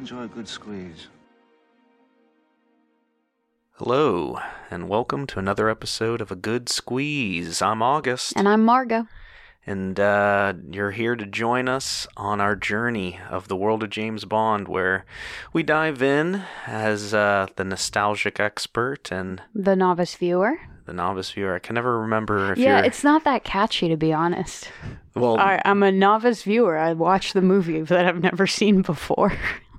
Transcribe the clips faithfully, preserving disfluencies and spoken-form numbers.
enjoy a good squeeze. Hello, and welcome to another episode of A Good Squeeze. I'm August. And I'm Margo. And uh, you're here to join us on our journey of the world of James Bond, where we dive in as uh, the nostalgic expert and The novice viewer. the novice viewer. I can never remember if Yeah, you're... it's not that catchy, to be honest. Well, I, I'm a novice viewer. I watch the movie that I've never seen before.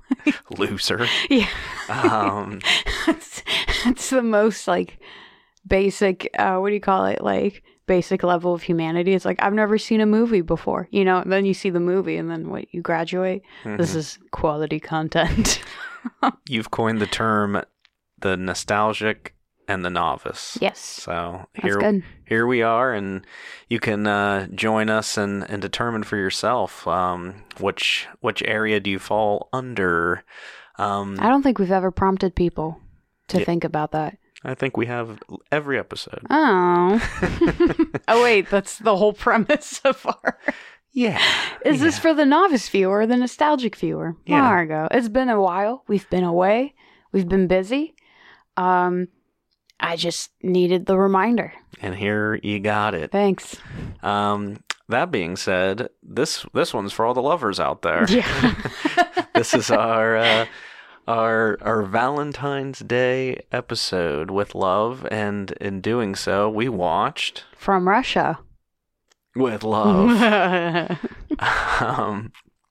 loser. Yeah. Um, It's, it's the most, like, basic, uh, what do you call it? Like, basic level of humanity. It's like, I've never seen a movie before. You know, and then you see the movie and then what, you graduate? mhm. This is quality content. You've coined the term the nostalgic and the novice. Yes. So That's here, good. here we are, and you can uh, join us and, and determine for yourself um, which which area do you fall under. Um, I don't think we've ever prompted people to Yeah. think about that. I think we have every episode. Oh. Oh, wait, that's the whole premise of our... Yeah. Is this yeah. for the novice viewer or the nostalgic viewer? Yeah. Margo, it's been a while. We've been away. We've been busy. Um, I just needed the reminder. And here you got it. Thanks. Um, that being said, this this one's for all the lovers out there. Yeah. This is our uh, our our Valentine's Day episode with love, and in doing so, we watched From Russia. With Love. um,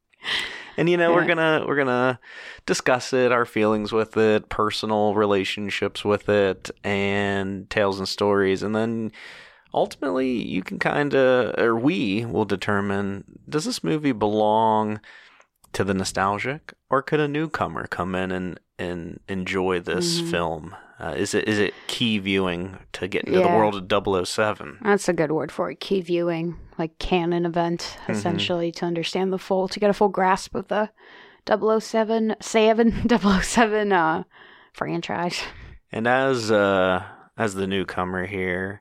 and you know we're Yeah. gonna we're gonna discuss it, our feelings with it, personal relationships with it, and tales and stories, and then ultimately you can kind of, or we will determine, does this movie belong to the nostalgic, or could a newcomer come in and and enjoy this Mhm. film? Uh, is it is it key viewing to get into the Yeah. world of double oh seven? That's a good word for it. Key viewing, like canon event, Mhm. essentially, to understand the full, to get a full grasp of the double oh seven, seven, double oh seven uh, franchise. And as uh, as the newcomer here,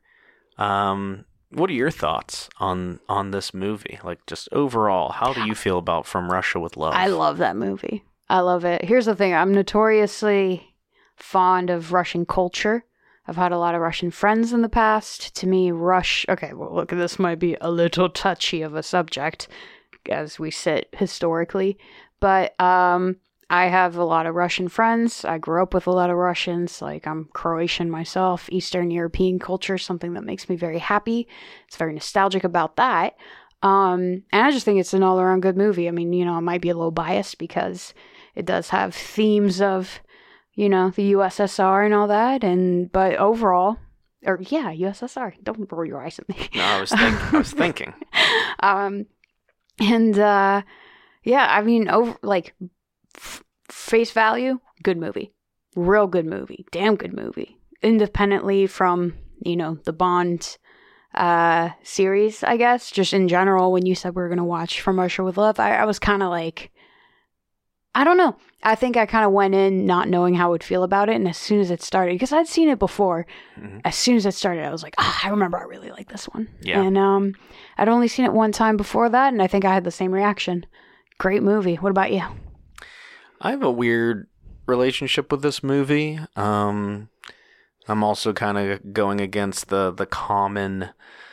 um, what are your thoughts on on this movie? Like, just overall, how do you feel about From Russia with Love? I love that movie. I love it. Here's the thing. I'm notoriously fond of Russian culture. I've had a lot of Russian friends in the past. To me, Rush... Okay, well, look, this might be a little touchy of a subject as we sit historically. But um, I have a lot of Russian friends. I grew up with a lot of Russians. Like, I'm Croatian myself. Eastern European culture is something that makes me very happy. It's very nostalgic about that. Um, and I just think it's an all-around good movie. I mean, you know, I might be a little biased because it does have themes of, you know, the U S S R and all that. And but overall, or yeah, U S S R. Don't roll your eyes at me. No, I was think- I was thinking. um, and uh, yeah, I mean, over like f- face value, good movie, real good movie, damn good movie. Independently from, you know, the Bond uh series, I guess, just in general. When you said we were gonna watch From Russia with Love, I, I was kind of like, I don't know. I think I kind of went in not knowing how I would feel about it, and as soon as it started, because I'd seen it before, Mhm. as soon as it started, I was like, ah, I remember I really like this one. Yeah. And um, I'd only seen it one time before that, and I think I had the same reaction. Great movie. What about you? I have a weird relationship with this movie. Um, I'm also kind of going against the the common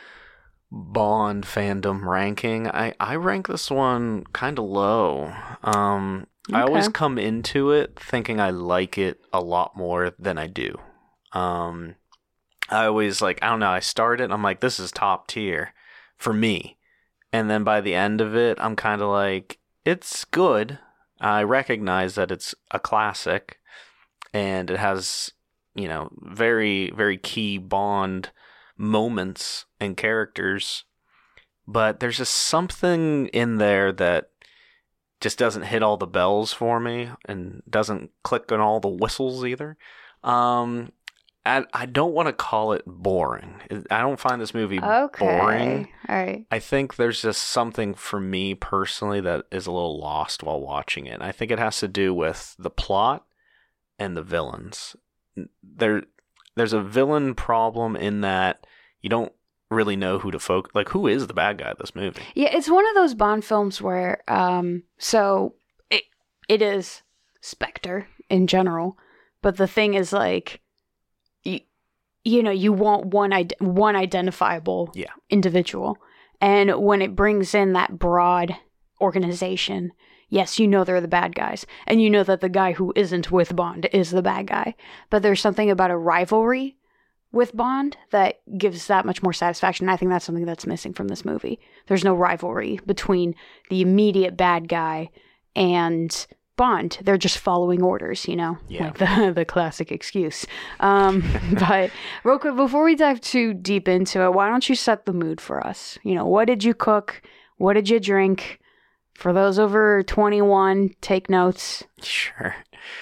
Bond fandom ranking. I, I rank this one kind of low. Um, I always Okay. come into it thinking I like it a lot more than I do. Um, I always like, I don't know, I start it and I'm like, this is top tier for me. And then by the end of it, I'm kind of like, it's good. I recognize that it's a classic and it has, you know, very, very key Bond moments and characters. But there's just something in there that just doesn't hit all the bells for me and doesn't click on all the whistles either. Um, I, I don't want to call it boring. I don't find this movie Okay. boring. All right. I think there's just something for me personally that is a little lost while watching it. And I think it has to do with the plot and the villains. There, there's a villain problem in that you don't really know who to focus. Like, who is the bad guy of this movie? Yeah, it's one of those Bond films where, um, so it it is Spectre in general. But the thing is, like, you, you know, you want one ide- one identifiable Yeah. individual. And when it brings in that broad organization, yes, you know they're the bad guys. And you know that the guy who isn't with Bond is the bad guy. But there's something about a rivalry with Bond that gives that much more satisfaction. And I think that's something that's missing from this movie. There's no rivalry between the immediate bad guy and Bond. They're just following orders, you know, Yeah. like the the classic excuse. Um, but real quick, before we dive too deep into it, why don't you set the mood for us? You know, what did you cook? What did you drink? For those over twenty-one, take notes. Sure.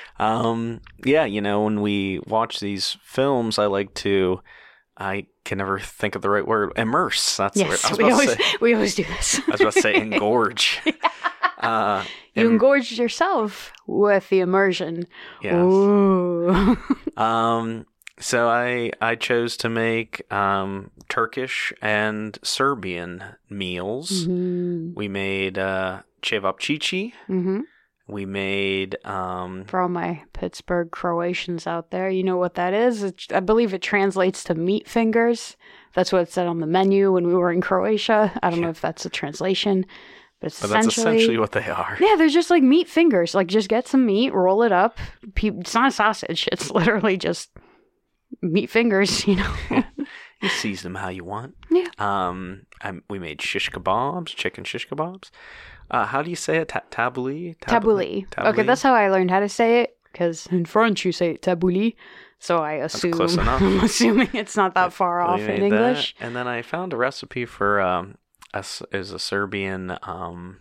Um, yeah, you know, when we watch these films, I like to, I can never think of the right word, immerse. That's Yes, the word. I was we about always to say, we always do this. I was about to say engorge. Uh, You em- engorged yourself with the immersion. yes. Ooh. Um, so I I chose to make um Turkish and Serbian meals. hmm We made uh cevapcici. hmm We made um For all my Pittsburgh Croatians out there, you know what that is? It, I believe it translates to meat fingers. That's what it said on the menu when we were in Croatia. I don't know if that's a translation, but it's but that's essentially, essentially what they are. yeah, they're just like meat fingers. Like, just get some meat, roll it up. Pe- It's not a sausage. It's literally just meat fingers, you know? You season them how you want. Yeah. Um, I, we made shish kebabs, chicken shish kebabs. Uh, how do you say it? Ta- tabbouleh? Tab- Tabbouleh. Okay, tabbouleh? that's how I learned how to say it, because in French you say tabbouleh. So I assume, close enough. I'm assuming it's not that far We off made in that, English. and then I found a recipe for um, a, s- is a Serbian. Um,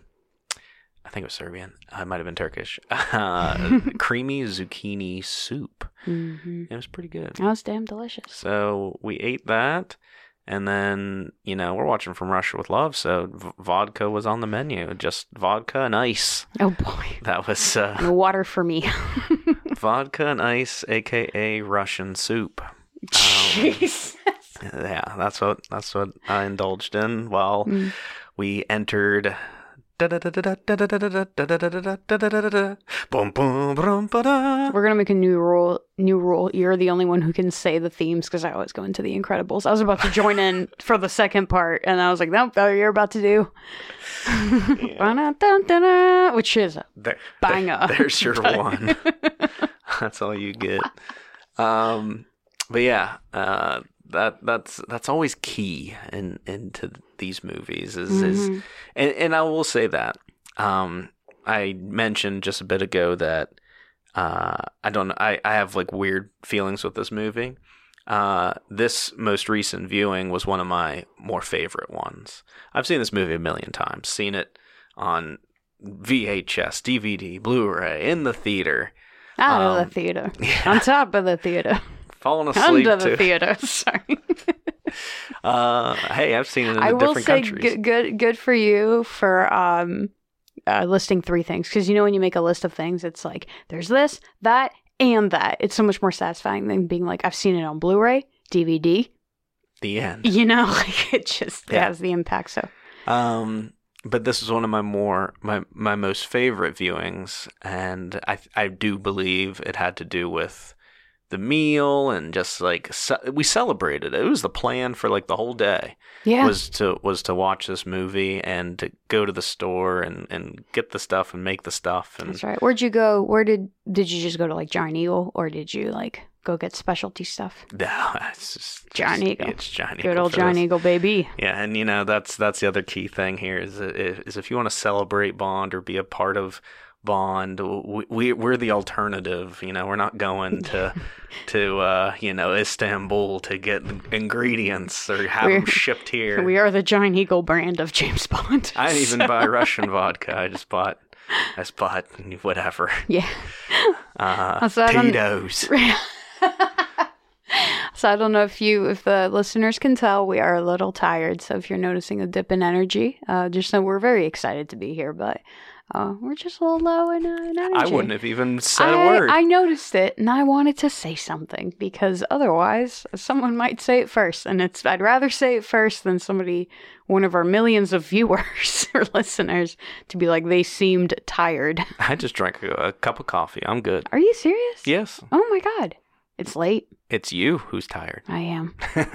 I think it was Serbian. Uh, it might have been Turkish. Uh, creamy zucchini soup. hmm It was pretty good. That was damn delicious. So we ate that, and then, you know, we're watching From Russia with Love, so v- vodka was on the menu. Just vodka and ice. Oh boy. That was uh, No water for me. vodka and ice, aka Russian soup. Jeez. Yeah, that's what that's what I indulged in while Mm. we entered. Boom, boom, brum, ba-da. We're gonna make a new rule. New rule. You're the only one who can say the themes because I always go into the Incredibles. I was about to join in for the second part, and I was like, "Nope, oh, you're about to do." Ba-da-da-da-da, which is a There, banger. there- there's your one. That's all you get. Um, but yeah, uh, that that's that's always key in into these movies is is Mhm. and, and I will say that um, I mentioned just a bit ago that uh, I don't know I, I have like weird feelings with this movie. Uh, this most recent viewing was one of my more favorite ones. I've seen this movie a million times. Seen it on V H S, D V D, Blu-ray, in the theater. Out of Um, the theater. Yeah, On top of the theater. falling asleep Under the too. theater. Sorry. Uh, hey, I've seen it in I will different say countries. good, good, good for you for um, uh, listing three things. Because you know when you make a list of things, it's like there's this, that, and that. It's so much more satisfying than being like I've seen it on Blu-ray, D V D. The end. You know, like it just Yeah. has the impact. So Um, but this is one of my more my my most favorite viewings, and I I do believe it had to do with the meal and just like ce- we celebrated it. It was the plan for like the whole day. yeah, was to was to watch this movie and to go to the store and, and get the stuff and make the stuff and that's right. Where'd you go? Where did did you just go to like Giant Eagle, or did you like go get specialty stuff? no, it's just Giant just- Eagle. It's Giant Good Eagle old for Giant this. Eagle, baby. Yeah, and you know that's that's the other key thing here is is if you want to celebrate Bond or be a part of Bond, we, we we're the alternative. You know, we're not going to to uh, you know Istanbul to get ingredients or have We're- them shipped here. We are the Giant Eagle brand of James Bond. I didn't even buy Russian vodka. I just bought I just bought whatever. Yeah. Uh, So I don't- Tito's. So I don't know if you, if the listeners can tell, we are a little tired. So if you're noticing a dip in energy, uh, just know we're very excited to be here. But Oh, we're just a little low in, uh, in energy. I wouldn't have even said I, a word. I noticed it, and I wanted to say something because otherwise, someone might say it first, and it's I'd rather say it first than somebody, one of our millions of viewers or listeners, to be like they seemed tired. I just drank a, a cup of coffee. I'm good. Are you serious? Yes. Oh my god, it's late. It's you who's tired. I am.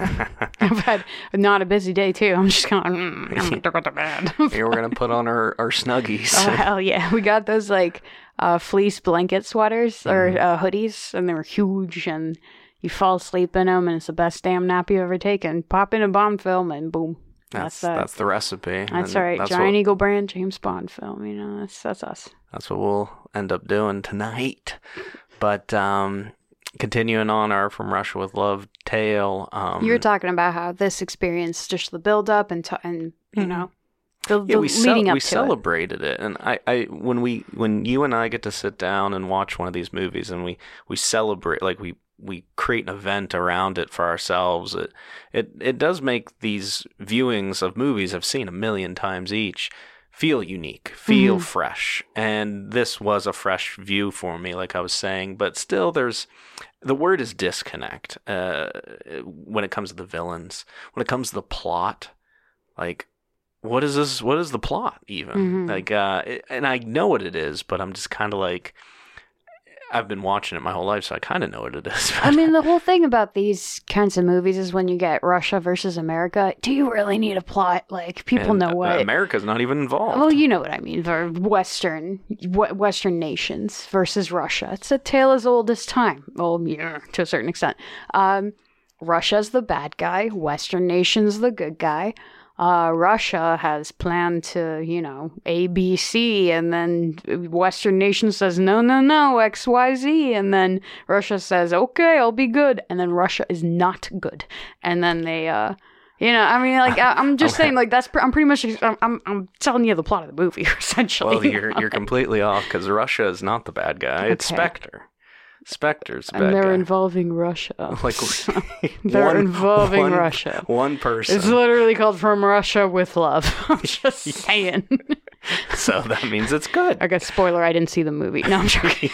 I've had not a busy day too. I'm just going. Mm, I'm gonna go to bed. Here we're gonna put on our, our snuggies. Oh hell yeah! We got those like uh, fleece blanket sweaters or Mhm. uh, hoodies, and they were huge. And you fall asleep in them, and it's the best damn nap you've ever taken. Pop in a Bond film, and boom. That's That's, uh, that's the recipe. That's and right. That's Giant what, Eagle brand James Bond film. You know, that's that's us. that's what we'll end up doing tonight. But um, continuing on our From Russia with Love tale. Um, You were talking about how this experience, just the build up and t- and you Mhm. know, the, Yeah, the we cel- leading up we to celebrated it. and I, I when we when you and I get to sit down and watch one of these movies, and we we celebrate, like we we create an event around it for ourselves. It it it does make these viewings of movies I've seen a million times each feel unique, feel Mhm. fresh, and this was a fresh view for me, like I was saying. But still, there's the word is disconnect uh, when it comes to the villains, when it comes to the plot, like. What is this? What is the plot even? Mhm. Like, uh, it- and I know what it is, but I'm just kind of like, I've been watching it my whole life, so I kind of know what it is. I mean, the whole thing about these kinds of movies is when you get Russia versus America. Do you really need a plot? Like people And, know uh, what. America's not even involved. Well, you know what I mean. For Western w- Western nations versus Russia, it's a tale as old as time. Well, yeah, to a certain extent. Um, Russia's the bad guy. Western nations the good guy. Uh, Russia has planned to, you know, A, B, C, and then Western nation says, no, no, no, X, Y, Z, and then Russia says, okay, I'll be good, and then Russia is not good, and then they, uh, you know, I mean, like, I, I'm just saying, like, that's, pr- I'm pretty much, I'm, I'm, I'm telling you the plot of the movie, essentially. Well, you're you're completely off, because Russia is not the bad guy. It's Okay. Spectre. Spectre's the And bad they're guy. involving Russia. Like They're one- involving one- Russia. One person. It's literally called From Russia with Love. I'm just saying. So that means it's good. I guess spoiler, I didn't see the movie. No, I'm joking.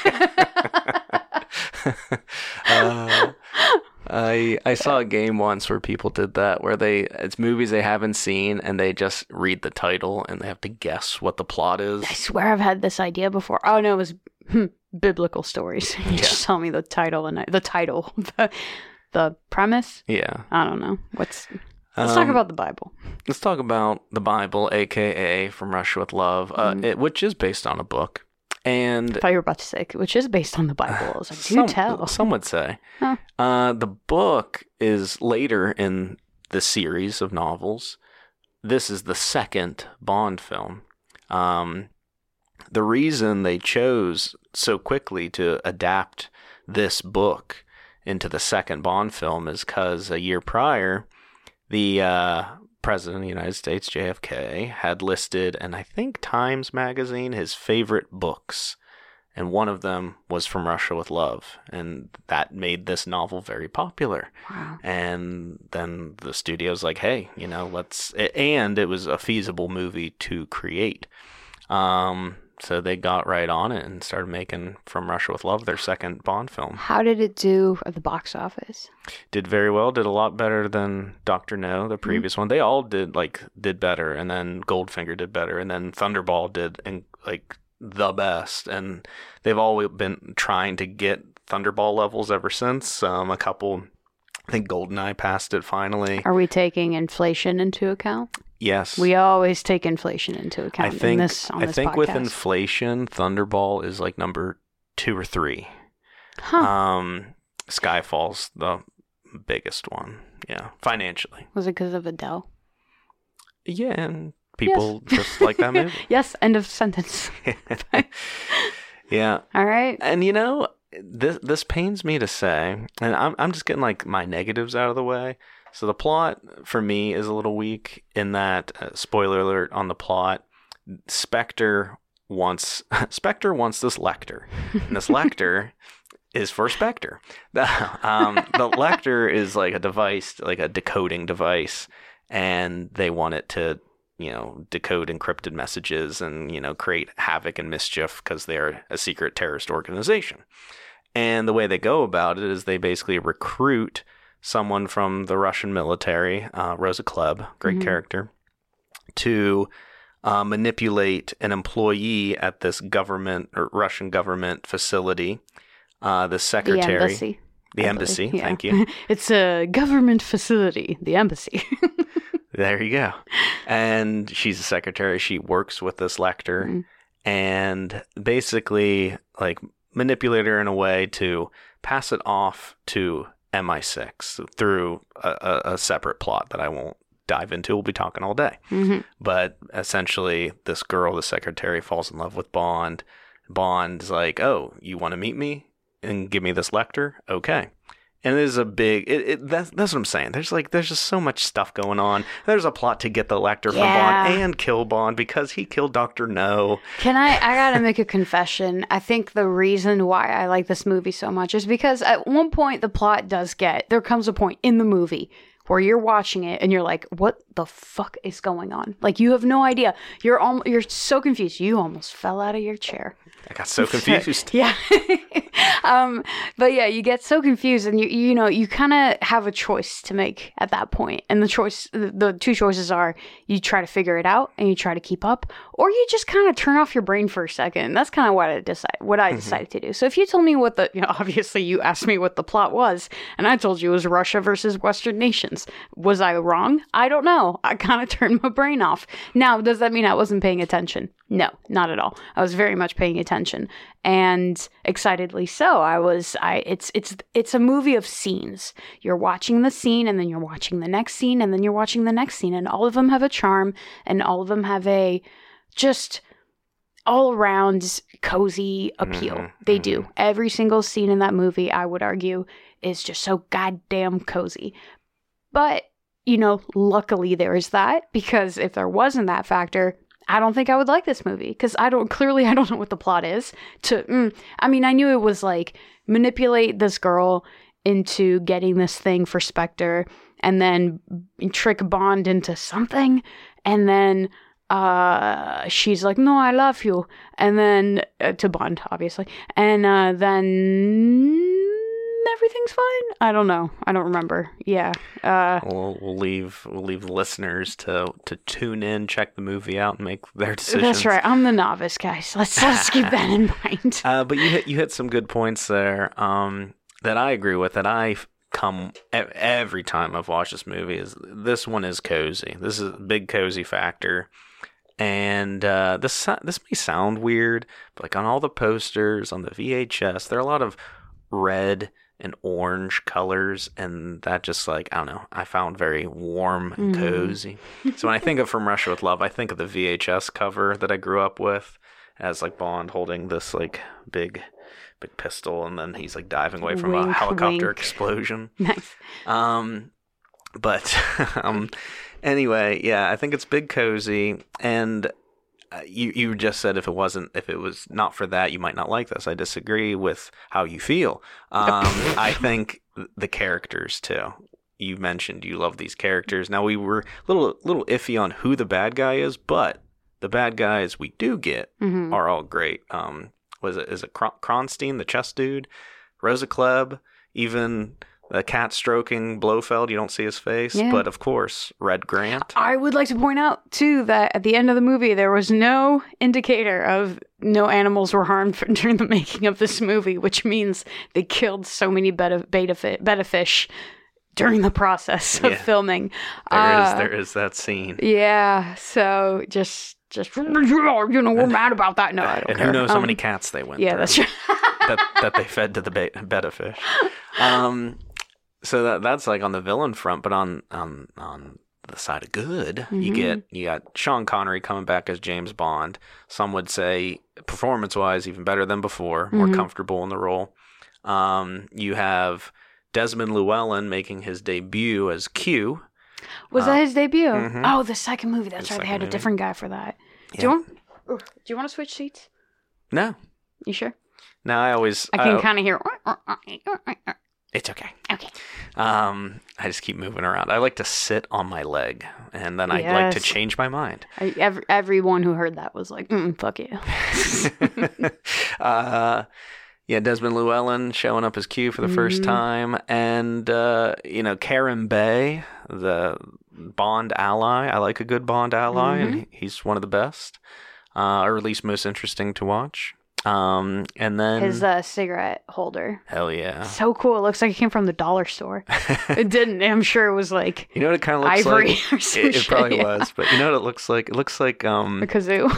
uh, I I saw a game once where people did that, where they it's movies they haven't seen and they just read the title and they have to guess what the plot is. I swear I've had this idea before. Oh no, it was hmm, biblical stories. You just tell me the title and I, the title, the, the premise. Yeah. I don't know. What's let's talk Um, about the Bible. Let's talk about the Bible, aka From Russia with Love, uh, Mhm. it, which is based on a book, and I thought you were about to say, which is based on the Bible. I was like, do some, tell. some would say. Huh. Uh, the book is later in the series of novels. This is the second Bond film. Um, the reason they chose so quickly to adapt this book into the second Bond film is because a year prior, the uh, President of the United States, J F K, had listed in, I think, Times Magazine, his favorite books. And one of them was From Russia with Love. And that made this novel very popular. Wow. And then the studio's like, hey, you know, let's... And it was a feasible movie to create. Um, so they got right on it and started making From Russia with Love their second Bond film. How did it do at the box office? Did very well, did a lot better than Doctor No, the previous one. They all did, like, did better. And then Goldfinger did better. And then Thunderball did, and like... the best, and they've always been trying to get Thunderball levels ever since. Um, a couple, I think GoldenEye passed it finally. Are we taking inflation into account? Yes, We always take inflation into I account think. in this, on I this think with podcast. inflation, Thunderball is like number two or three. Huh. Um, Skyfall's the biggest one. Yeah, financially. Was it because of Adele? Yeah, and people just like that movie. Yes, end of sentence. Yeah. All right. And you know, this this pains me to say, and I'm I'm just getting like my negatives out of the way. So the plot for me is a little weak in that, uh, spoiler alert on the plot, Spectre wants Spectre wants this Lecter, and this Lecter is for Spectre. The, um, the Lecter is like a device, like a decoding device, and they want it to you know, decode encrypted messages and, you know, create havoc and mischief because they're a secret terrorist organization. And the way they go about it is they basically recruit someone from the Russian military, uh, Rosa Klebb, great mm-hmm. character, to uh, manipulate an employee at this government or Russian government facility, uh, the secretary. The embassy. The embassy, yeah. Thank you. It's a government facility, the embassy. There you go. And she's a secretary. She works with this Lecter mm-hmm. and basically like manipulate her in a way to pass it off to M I six through a, a, a separate plot that I won't dive into. We'll be talking all day. Mm-hmm. But essentially, this girl, the secretary, falls in love with Bond. Bond's like, oh, you want to meet me and give me this Lecter? Okay. And it is a big, it, it, that's, that's what I'm saying. There's like, there's just so much stuff going on. There's a plot to get the Lecter yeah. from Bond and kill Bond because he killed Doctor No. Can I, I gotta make a confession. I think the reason why I like this movie so much is because at one point the plot does get, there comes a point in the movie where you're watching it and you're like, what the fuck is going on? Like, you have no idea. You're al- you're so confused. You almost fell out of your chair. I got so confused. Yeah. um, but yeah, you get so confused and you, you know, you kind of have a choice to make at that point. And the choice, the, the two choices are you try to figure it out and you try to keep up, or you just kind of turn off your brain for a second. That's kind of what I decide, what I mm-hmm. decided to do. So if you told me what the, you know, obviously you asked me what the plot was and I told you it was Russia versus Western nations. Was I wrong? I don't know. I kind of turned my brain off. Now, does that mean I wasn't paying attention? No, not at all. I was very much paying attention, and excitedly so. I was. I. It's. It's. It's a movie of scenes. You're watching the scene, and then you're watching the next scene, and then you're watching the next scene, and all of them have a charm, and all of them have a just all around cozy appeal. Mm-hmm. They do. Every single scene in that movie, I would argue, is just so goddamn cozy. But you know, luckily there is that, because if there wasn't that factor, I don't think I would like this movie, because I don't, clearly I don't know what the plot is. To, mm, I mean, I knew it was like manipulate this girl into getting this thing for Spectre and then trick Bond into something. And then uh, she's like, no, I love you. And then uh, to Bond, obviously. And uh, then everything's fine. I don't know. I don't remember. Yeah. Uh, we'll, we'll leave we'll leave listeners to to tune in, check the movie out, and make their decisions. That's right. I'm the novice, guys. Let's let's keep that in mind. Uh, but you hit you hit some good points there um, that I agree with. That I come every time I've watched this movie is this one is cozy. This is a big cozy factor. And uh, this this may sound weird, but like on all the posters on the V H S, there are a lot of red and orange colors, and that just like, I don't know, I found very warm and mm-hmm. cozy. So when I think of From Russia with Love, I think of the V H S cover that I grew up with as like Bond holding this like big big pistol, and then he's like diving away from wink, a helicopter wink. explosion. Nice. Um, but um, anyway, yeah, I think it's big cozy, and Uh, you you just said if it wasn't if it was not for that, you might not like this. I disagree with how you feel. Um, I think the characters too. You mentioned you love these characters. Now we were a little little iffy on who the bad guy is, but the bad guys we do get mm-hmm. are all great. Um, was it is it Kron- Kronstein, the chess dude, Rosa Klebb, even the cat stroking Blofeld, you don't see his face, yeah. but of course, Red Grant. I would like to point out, too, that at the end of the movie, there was no indicator of no animals were harmed during the making of this movie, which means they killed so many betta, beta, fi- betta fish during the process of yeah. filming. There uh, is, there is that scene. Yeah, so just... Just, you know, we're mad about that. No, I don't and care. who knows um, how many cats they went yeah, through. that's true. that, that they fed to the beta, betta fish. Um, so that that's like on the villain front, but on on, on the side of good, mm-hmm. you get you got Sean Connery coming back as James Bond. Some would say performance-wise, even better than before, more mm-hmm. comfortable in the role. Um, you have Desmond Llewellyn making his debut as Q. Was uh, that his debut? Mm-hmm. Oh, the second movie. That's the right. They had movie. a different guy for that. Yeah. Do you want? Do you want to switch seats? No. You sure? No, I always. I can kind of hear. It's okay. Okay. Okay. Um, I just keep moving around. I like to sit on my leg, and then I like to Yes. change my mind. I, every, everyone who heard that was like, mm, fuck you. uh, yeah, Desmond Llewellyn showing up as Q for the first Mhm. time, and uh, you know, Karen Bay, the Bond ally. I like a good Bond ally, and he- he's one of the best, uh, or at least most interesting to watch. Um, and then His uh, cigarette holder. hell yeah, So cool. It looks like it came from the dollar store. It didn't. I'm sure it was like you know what it kind of looks ivory like. or some It, it shit, probably yeah. was, but you know what it looks like. It looks like um. A kazoo.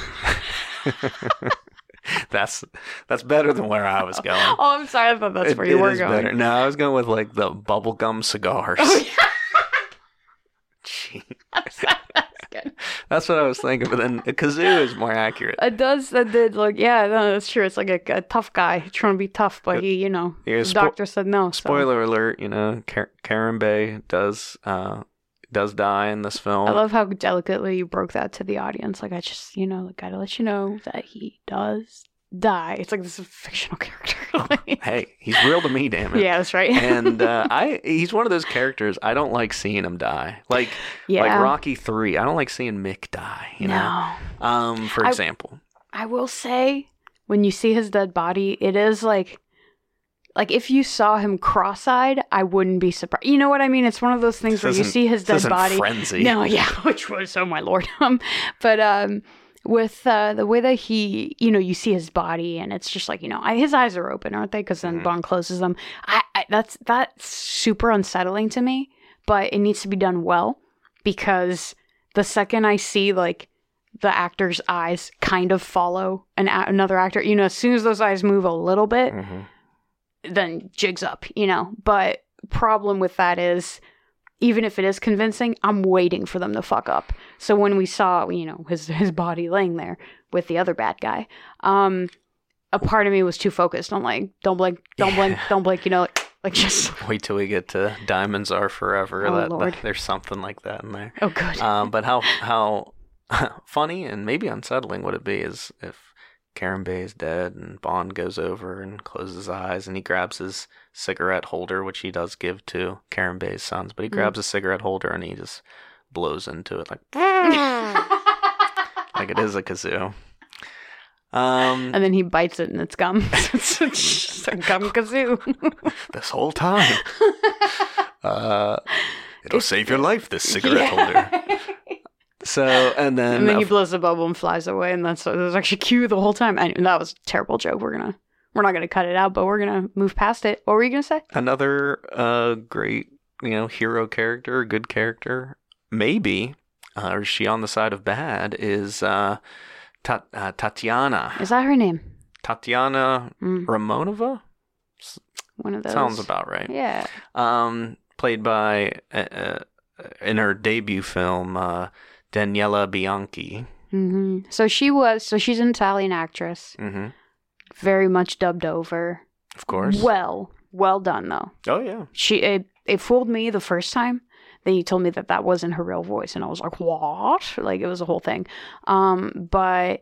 that's that's better than where I was going. Oh, I'm sorry. I thought that's It- where you it were is going. better. No, I was going with like the bubblegum cigars. Oh, yeah. Gee. That's, that's good. That's what I was thinking, but then a kazoo is more accurate. It does. That did look. Yeah, no, that's true. It's like a, a tough guy trying to be tough, but he, you know, Yeah, the spo- doctor said no. So. Spoiler alert, you know, Car- Karen Bay does uh does die in this film. I love how delicately you broke that to the audience. Like, I just, you know, gotta let you know that he does die. It's like this is a fictional character. Like- Hey, he's real to me, damn it. yeah, that's right. And uh, I he's one of those characters I don't like seeing him die. Like yeah. like Rocky three, I don't like seeing Mick die, you know. no. Um for I- example. I will say, when you see his dead body, it is like, like if you saw him cross-eyed, I wouldn't be surprised. You know what I mean? It's one of those things This where you isn't- see his this dead isn't body. Frenzy. No, yeah, which was, oh my lord. Um, but um, with uh, the way that he, you know, you see his body, and it's just like, you know, I, his eyes are open, aren't they? Because then Mhm. Bond closes them. I, I that's that's super unsettling to me, but it needs to be done well, because the second I see like the actor's eyes kind of follow an a- another actor, you know, as soon as those eyes move a little bit, Mhm. then jigs up, you know. But problem with that is, even if it is convincing, I'm waiting for them to fuck up. So when we saw, you know, his his body laying there with the other bad guy, um, a part of me was too focused on like, don't blink, don't blink, Yeah. don't blink, you know, like, like just, Wait till we get to Diamonds Are Forever. Oh, that, Lord. that- there's something like that in there. oh good. Um, but how how funny and maybe unsettling would it be is if Karen Bay is dead and Bond goes over and closes his eyes and he grabs his cigarette holder, which he does give to Karen Bay's sons, but he Mm. grabs a cigarette holder and he just blows into it like like it is a kazoo. Um, And then he bites it and it's gum. It's just a gum kazoo. this whole time, uh, it'll It's- save your life. This cigarette holder. So and then, And then he of- blows the bubble and flies away, and that's there's actually Q the whole time. And that was a terrible joke. We're gonna we're not gonna cut it out, but we're gonna move past it. What were you gonna say? another uh great, you know, hero character, good character, maybe, uh, or is she on the side of bad, is uh, Ta- uh Tatiana. Is that her name? Tatiana Mm, Ramonova? one of those. Sounds about right. Yeah. Um, played by, uh, uh, in her debut film, uh, Daniela Bianchi. hmm So she was. So she's an Italian actress, Mm-hmm. very much dubbed over. Of course. Well, well done though. Oh, yeah. She it, it fooled me the first time. Then you told me that that wasn't her real voice, and I was like, "What?" Like it was a whole thing. Um, but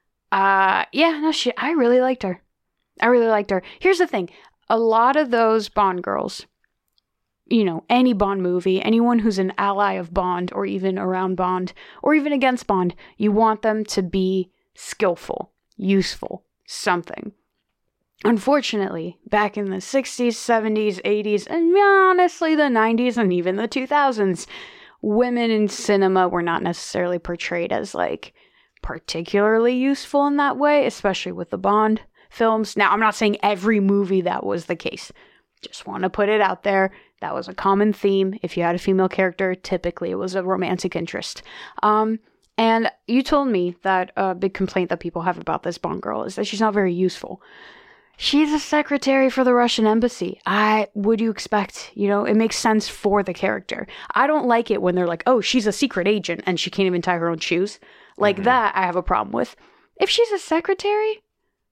uh, yeah, no, she. I really liked her. I really liked her. Here's the thing: a lot of those Bond girls, you know, any Bond movie, anyone who's an ally of Bond, or even around Bond, or even against Bond, you want them to be skillful, useful, something. Unfortunately, back in the sixties, seventies, eighties, and honestly the nineties and even the two thousands, women in cinema were not necessarily portrayed as like particularly useful in that way, especially with the Bond films. Now, I'm not saying every movie that was the case. Just want to put it out there. That was a common theme. If you had a female character, typically it was a romantic interest. Um, and you told me that a big complaint that people have about this Bond girl is that she's not very useful. She's a secretary for the Russian embassy. I, what do you expect? You know, it makes sense for the character. I don't like it when they're like, oh, she's a secret agent and she can't even tie her own shoes. Like Mhm. that, I have a problem with. If she's a secretary,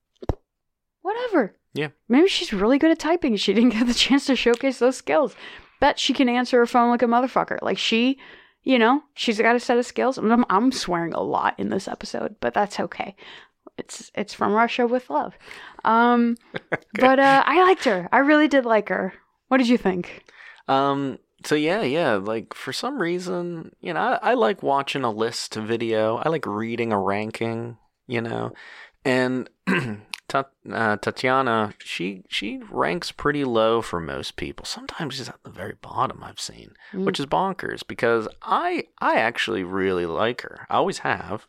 whatever. Yeah. Maybe she's really good at typing. She didn't get the chance to showcase those skills. Bet she can answer her phone like a motherfucker. Like she, you know, she's got a set of skills. I'm, I'm swearing a lot in this episode, but that's okay. It's it's from Russia with love. Um, Okay. but uh, I liked her. I really did like her. What did you think? Um. So yeah, yeah. Like for some reason, you know, I, I like watching a list video. I like reading a ranking. You know, and Ta- uh, Tatiana, she she ranks pretty low for most people. Sometimes she's at the very bottom. I've seen, Mm. which is bonkers because I I actually really like her. I always have.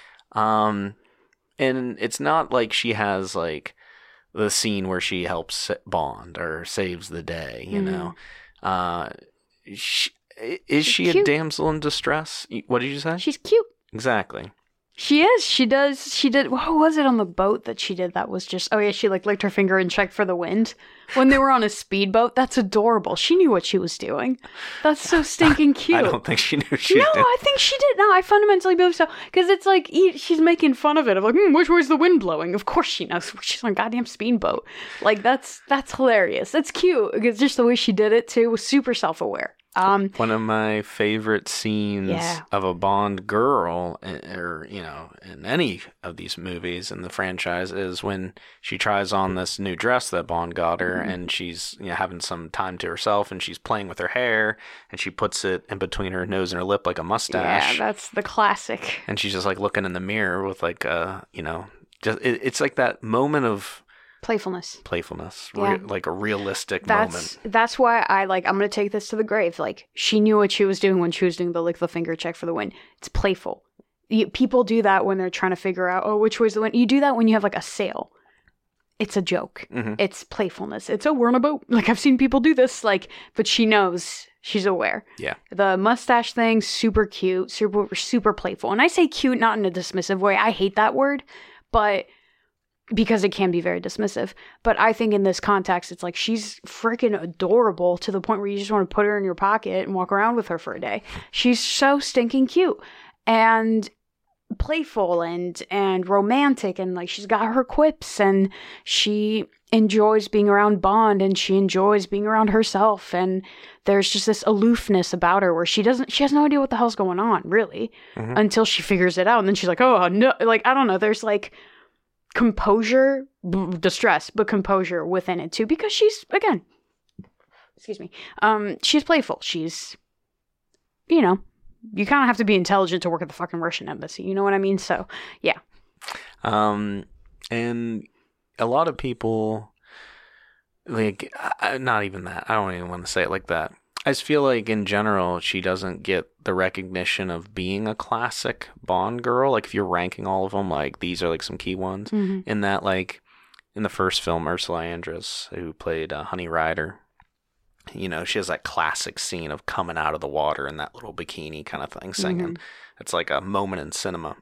Um, and it's not like she has like the scene where she helps Bond or saves the day. You Mhm. know, uh, she, is She's she a cute. damsel in distress? What did you say? She's cute. Exactly. She is. She does. She did. What was it on the boat that she did? That was just. Oh yeah, she like licked her finger and checked for the wind when they were on a speedboat. That's adorable. She knew what she was doing. That's so stinking cute. I don't think she knew she no, did. I think she did. No, I fundamentally believe so. Because it's like e- she's making fun of it. Of like, hmm, which way's the wind blowing? Of course she knows. She's on a goddamn speedboat. Like that's that's hilarious. That's cute. Because just the way she did it too was super self aware. Um, One of my favorite scenes Yeah. of a Bond girl, eh, or you know, in any of these movies in the franchise, is when she tries on this new dress that Bond got her, Mm-hmm. and she's you know having some time to herself, and she's playing with her hair, and she puts it in between her nose and her lip like a mustache, yeah, that's the classic. and she's just like looking in the mirror with like a you know, just it, it's like that moment of Playfulness. playfulness, Yeah. re- like a realistic That's moment. that's why I like. I'm gonna take this to the grave. Like she knew what she was doing when she was doing the lick the finger check for the win. It's playful. You, people do that when they're trying to figure out oh which way's the wind. You do that when you have like a sail. It's a joke. Mhm. It's playfulness. It's oh we're on a boat. Like I've seen people do this. Like but she knows. She's aware. Yeah. The mustache thing, super cute, super super playful. And I say cute not in a dismissive way. I hate that word, but because it can be very dismissive. But I think in this context, it's like she's freaking adorable to the point where you just want to put her in your pocket and walk around with her for a day. She's so stinking cute and playful and and romantic, and like she's got her quips, and she enjoys being around Bond, and she enjoys being around herself, and there's just this aloofness about her where she doesn't she has no idea what the hell's going on really Mhm. until she figures it out, and then she's like, oh no, like I don't know, there's like composure, b- distress, but composure within it too, because she's again, excuse me, um, she's playful. She's, you know, you kind of have to be intelligent to work at the fucking Russian embassy. You know what I mean? So yeah, Um, and a lot of people, like, I, not even that. I don't even want to say it like that. I just feel like in general, she doesn't get the recognition of being a classic Bond girl. Like, if you're ranking all of them, like, these are like some key ones. mm-hmm. In that, like, in the first film, Ursula Andress, who played uh, Honey Rider, you know, she has that classic scene of coming out of the water in that little bikini kind of thing, singing. It's like a moment in cinema.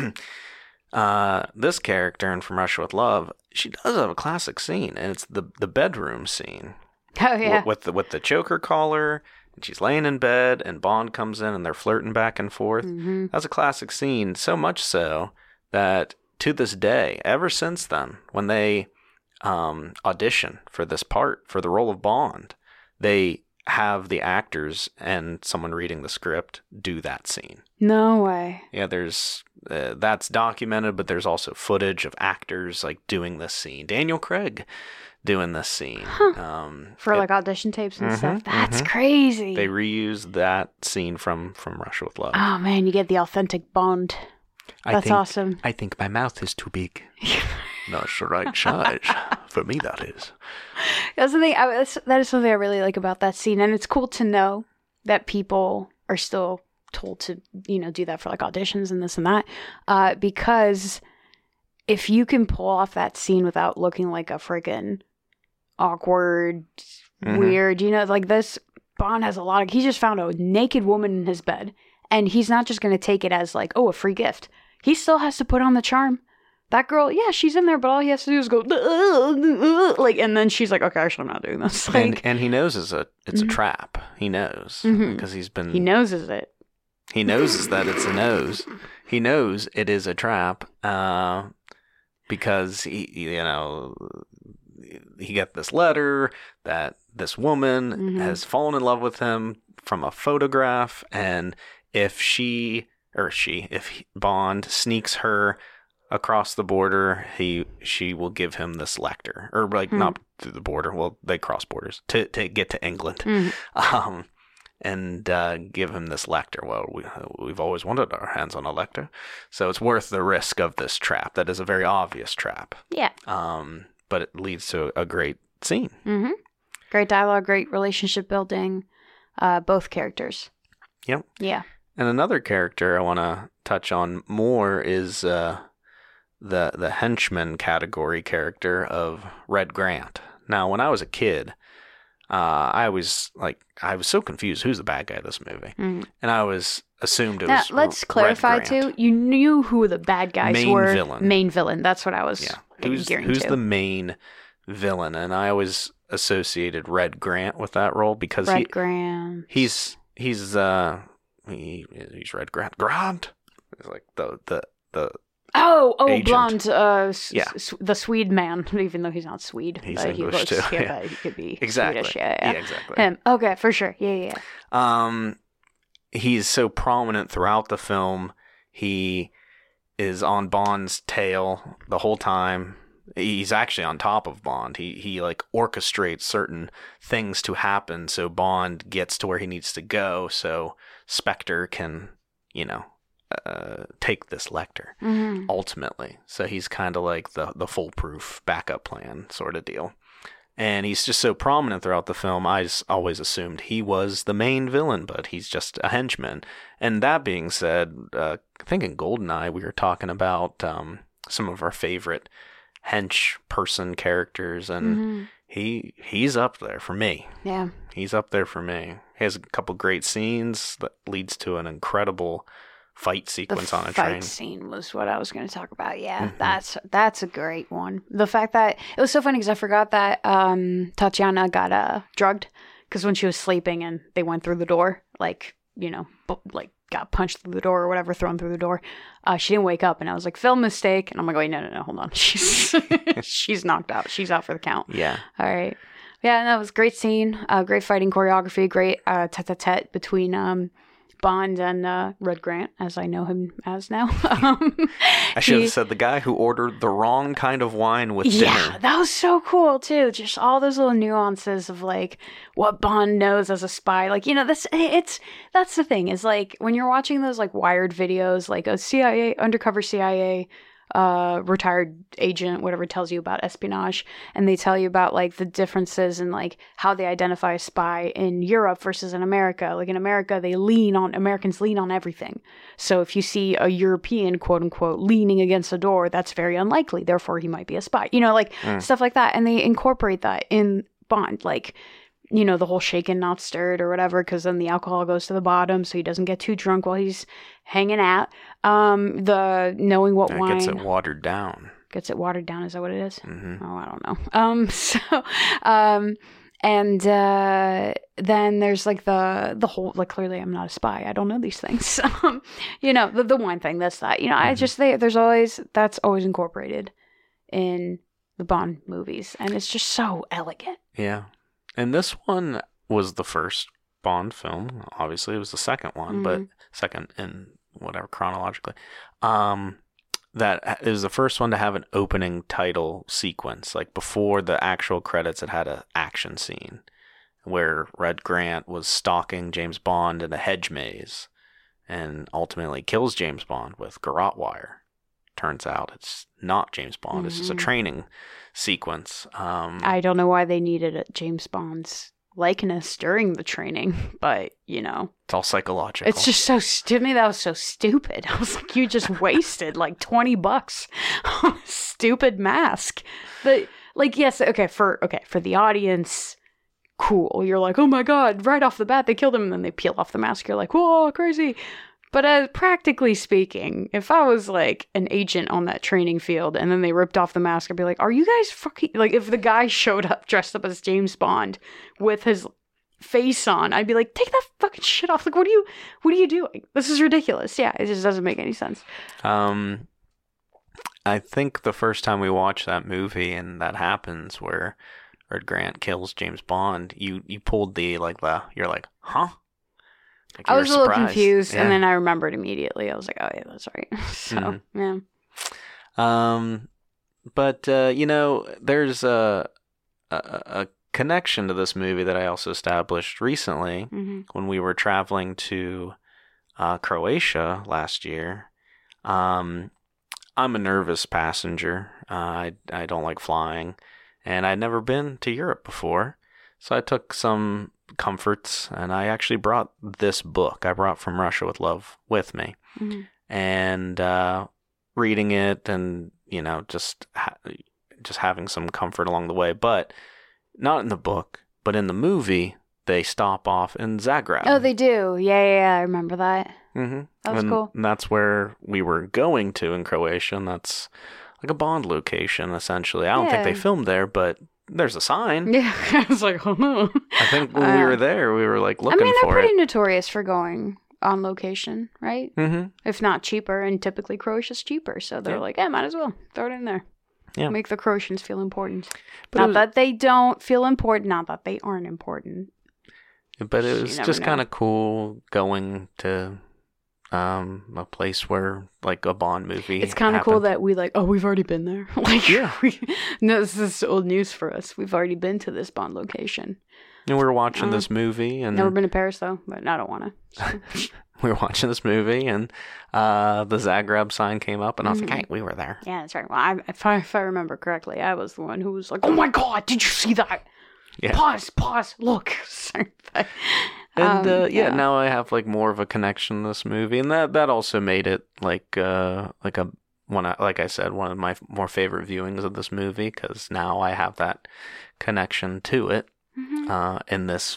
uh, this character in From Russia with Love, she does have a classic scene, and it's the the bedroom scene. Oh yeah, with the with the choker collar, and she's laying in bed, and Bond comes in, and they're flirting back and forth. mm-hmm. That's a classic scene, so much so that to this day, ever since then, when they um, audition for this part for the role of Bond, they have the actors and someone reading the script do that scene. No way. Yeah, there's uh, that's documented, but there's also footage of actors like doing this scene. Daniel Craig doing this scene. Huh. Um, For it- like audition tapes and Mhm, stuff. That's mhm. crazy. they reused that scene from from Russia with Love. Oh man, you get the authentic Bond. I That's think, awesome. I think my mouth is too big. Not the right size for me. That is. That's the thing. I, that's, that is something I really like about that scene, and it's cool to know that people are still told to, you know, do that for like auditions and this and that, uh, because if you can pull off that scene without looking like a friggin' awkward, Mhm. weird, you know, like this Bond has a lot of. He just found a naked woman in his bed, and he's not just going to take it as like, oh, a free gift. He still has to put on the charm. That girl, yeah, she's in there, but all he has to do is go like, and then she's like, "Okay, actually, I'm not doing this." Like, And and he knows it's a it's Mhm. a trap. He knows Mhm. because he's been he knows is it. he knows that it's a nose. He knows it is a trap. Uh, because he you know he got this letter that this woman Mhm. has fallen in love with him from a photograph, and if she or she if he- Bond sneaks her across the border, he she will give him this lecter, or like mm. not through the border. Well, they cross borders to to get to England, mm. um, and uh, give him this lecter. Well, we we've always wanted our hands on a lecter, so it's worth the risk of this trap. That is a very obvious trap. Yeah. Um, but it leads to a great scene. Mm-hmm. Great dialogue, great relationship building. Uh, both characters. Yep. Yeah. And another character I want to touch on more is uh, the the henchman category character of Red Grant. Now, when I was a kid, uh, I was like, I was so confused. Who's the bad guy of this movie? Mm. And I was assumed it now, was. Let's R- clarify too. You knew who the bad guys main were. Main villain. Main villain. That's what I was. Yeah. Who's who's to. the main villain? And I always associated Red Grant with that role because Red he Grant. He's he's uh he, he's Red Grant. Grant. It's like the the the. Oh, oh, agent. blonde, uh, s- yeah. s- the Swede man, even though he's not Swede. He's uh, English he looks, too. Yeah, Yeah. but he could be Exactly. Swedish. Yeah, yeah. yeah, exactly. Him. Okay, for sure. Yeah, yeah, yeah. Um, he's so prominent throughout the film. He is on Bond's tail the whole time. He's actually on top of Bond. He he like orchestrates certain things to happen so Bond gets to where he needs to go so Spectre can, you know, uh, take this lecter mm-hmm. ultimately. So he's kind of like the the foolproof backup plan sort of deal. And he's just so prominent throughout the film, I just always assumed he was the main villain, but he's just a henchman. And that being said, uh, I think in GoldenEye we were talking about um, some of our favorite hench person characters, and mm-hmm. he he's up there for me. Yeah. He's up there for me. He has a couple great scenes that leads to an incredible fight sequence the on a fight train. Scene was what I was going to talk about. Yeah, mm-hmm. that's that's a great one. The fact that it was so funny because I forgot that um, Tatiana got uh, drugged because when she was sleeping and they went through the door, like you know, b- like got punched through the door or whatever, thrown through the door. Uh, she didn't wake up, and I was like, film mistake. And I'm like, wait, no, no, no, hold on, she's she's knocked out. She's out for the count. Yeah. All right. Yeah, that was a great scene. Uh, great fighting choreography. Great uh, tete-a-tete between. Um, Bond and uh, Red Grant, as I know him as now. um, I should he, have said the guy who ordered the wrong kind of wine with yeah, dinner. Yeah, that was so cool, too. Just all those little nuances of, like, what Bond knows as a spy. Like, you know, this it's that's the thing, is, like, when you're watching those, like, Wired videos, like a C I A, undercover C I A uh, retired agent, whatever, tells you about espionage, and they tell you about, like, the differences in, like, how they identify a spy in Europe versus in America. Like, in America, they lean on, Americans lean on everything. So if you see a European, quote unquote, leaning against a door, that's very unlikely. Therefore, he might be a spy. You know, like, mm. stuff like that. And they incorporate that in Bond. Like, you know, the whole shaken, not stirred or whatever, because then the alcohol goes to the bottom so he doesn't get too drunk while he's hanging out. Um, the knowing what it wine... gets it watered down. Gets it watered down, is that what it is? Mm-hmm. Oh, I don't know. Um, so, um, and uh, then there's like the the whole, like, clearly I'm not a spy. I don't know these things. um, you know, the, the wine thing, that's that. You know, mm-hmm. I just, they, there's always, that's always incorporated in the Bond movies. And it's just so elegant. Yeah. And this one was the first Bond film. Obviously, it was the second one, mm-hmm. but second in whatever chronologically. Um, that it was the first one to have an opening title sequence. Like before the actual credits, it had an action scene where Red Grant was stalking James Bond in a hedge maze and ultimately kills James Bond with garrote wire. Turns out it's not James Bond. Mm-hmm. It's just a training sequence. Um, I don't know why they needed a James Bond's likeness during the training, but, you know. It's all psychological. It's just so, to me, that was so stupid. I was like, you just wasted like twenty bucks on a stupid mask. But, like, yes, okay, for, okay, for the audience, cool. You're like, oh my God, right off the bat, they killed him, and then they peel off the mask. You're like, whoa, crazy. But uh, practically speaking, if I was like an agent on that training field and then they ripped off the mask, I'd be like, are you guys fucking... Like, if the guy showed up dressed up as James Bond with his face on, I'd be like, take that fucking shit off. Like, what are you, what are you doing? This is ridiculous. Yeah, it just doesn't make any sense. Um, I think the first time we watched that movie and that happens where Red Grant kills James Bond, you, you pulled the, like, the... You're like, huh? Like I was a little surprised. confused, yeah. and then I remembered immediately. I was like, oh, yeah, that's right. So, mm-hmm. yeah. Um, but uh, you know, there's a, a a connection to this movie that I also established recently Mm-hmm. when we were traveling to uh, Croatia last year. Um, I'm a nervous passenger. Uh, I I don't like flying, and I'd never been to Europe before, so I took some comforts, and I actually brought this book I brought From Russia with Love with me, Mm-hmm. and uh, reading it, and you know, just ha- just having some comfort along the way. But not in the book, but in the movie, they stop off in Zagreb. Oh, they do. Yeah, yeah, yeah. I remember that. Mm-hmm. That was and cool. that's where we were going to in Croatia, and that's like a Bond location, essentially. I don't think they Yeah. filmed there, but there's a sign. Yeah, I was like, oh no. I think when we Uh, were there, we were like looking I mean, they're for pretty it. notorious for going on location, right? Mm-hmm. If not cheaper, and typically Croatia's cheaper, so they're Yeah. like, yeah, might as well throw it in there. Yeah. Make the Croatians feel important. But not it was, that they don't feel important, not that they aren't important. but it You was never just know. kind of cool going to um, a place where like a Bond movie. It's kind of cool happened. that we like, oh, we've already been there. Like, Yeah. we, no, this is old news for us. We've already been to this Bond location. And we were watching Uh, this movie, and Never been to Paris though, but I don't want to. we were watching this movie, and uh, the Zagreb sign came up, and I was Mhm. like, "Hey, we were there." Yeah, that's right. Well, I, if I if I remember correctly, I was the one who was like, "Oh my god, did you see that? Yeah. Pause, pause, look." Same thing. And Um, uh, yeah, now I have like more of a connection to this movie, and that that also made it like uh like a one I, like I said, one of my more favorite viewings of this movie, because now I have that connection to it. Mhm. Uh, in this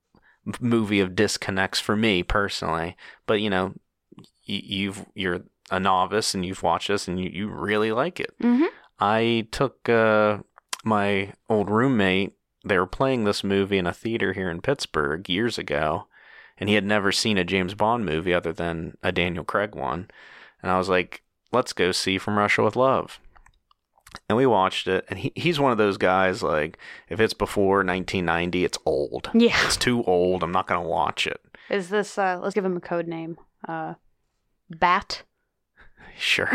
movie of disconnects for me personally, but you know, y- you've you're a novice and you've watched this and you, you really like it. Mhm. I took uh, my old roommate. They were playing this movie in a theater here in Pittsburgh years ago, and he had never seen a James Bond movie other than a Daniel Craig one. And I was like, let's go see From Russia with Love. And we watched it, and he, he's one of those guys, like, if it's before nineteen ninety, it's old. Yeah. It's too old. I'm not going to watch it. Is this? Uh, let's give him a code name. Uh, Bat. Sure.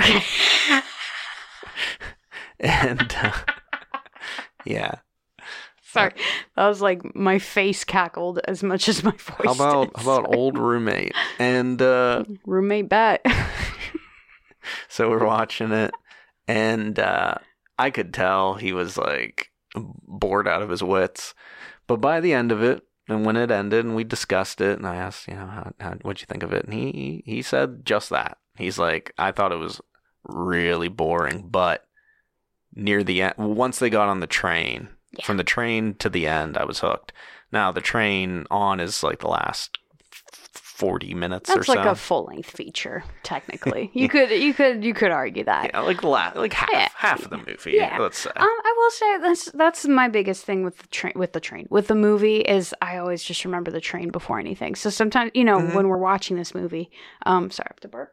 and, uh, yeah. Sorry, that was like my face cackled as much as my voice. How about, did. how about Sorry. Old Roommate? And, uh, Roommate Bat? so we're watching it, and uh, I could tell he was like bored out of his wits. But by the end of it, and when it ended, and we discussed it, and I asked, you know, how, how what'd you think of it? And he he said just that. He's like, I thought it was really boring, but near the end, once they got on the train, Yeah. from the train to the end, I was hooked. Now the train on is like the last forty minutes That's or like so. a full length feature, technically. You could you could you could argue that. Yeah, like the last, like half Yeah. half of the movie. Yeah. Let's say. Um, I will say that's that's my biggest thing with the train. With the train, with the movie, is I always just remember the train before anything. So sometimes, you know, Mhm. when we're watching this movie, um, sorry, I have to burp.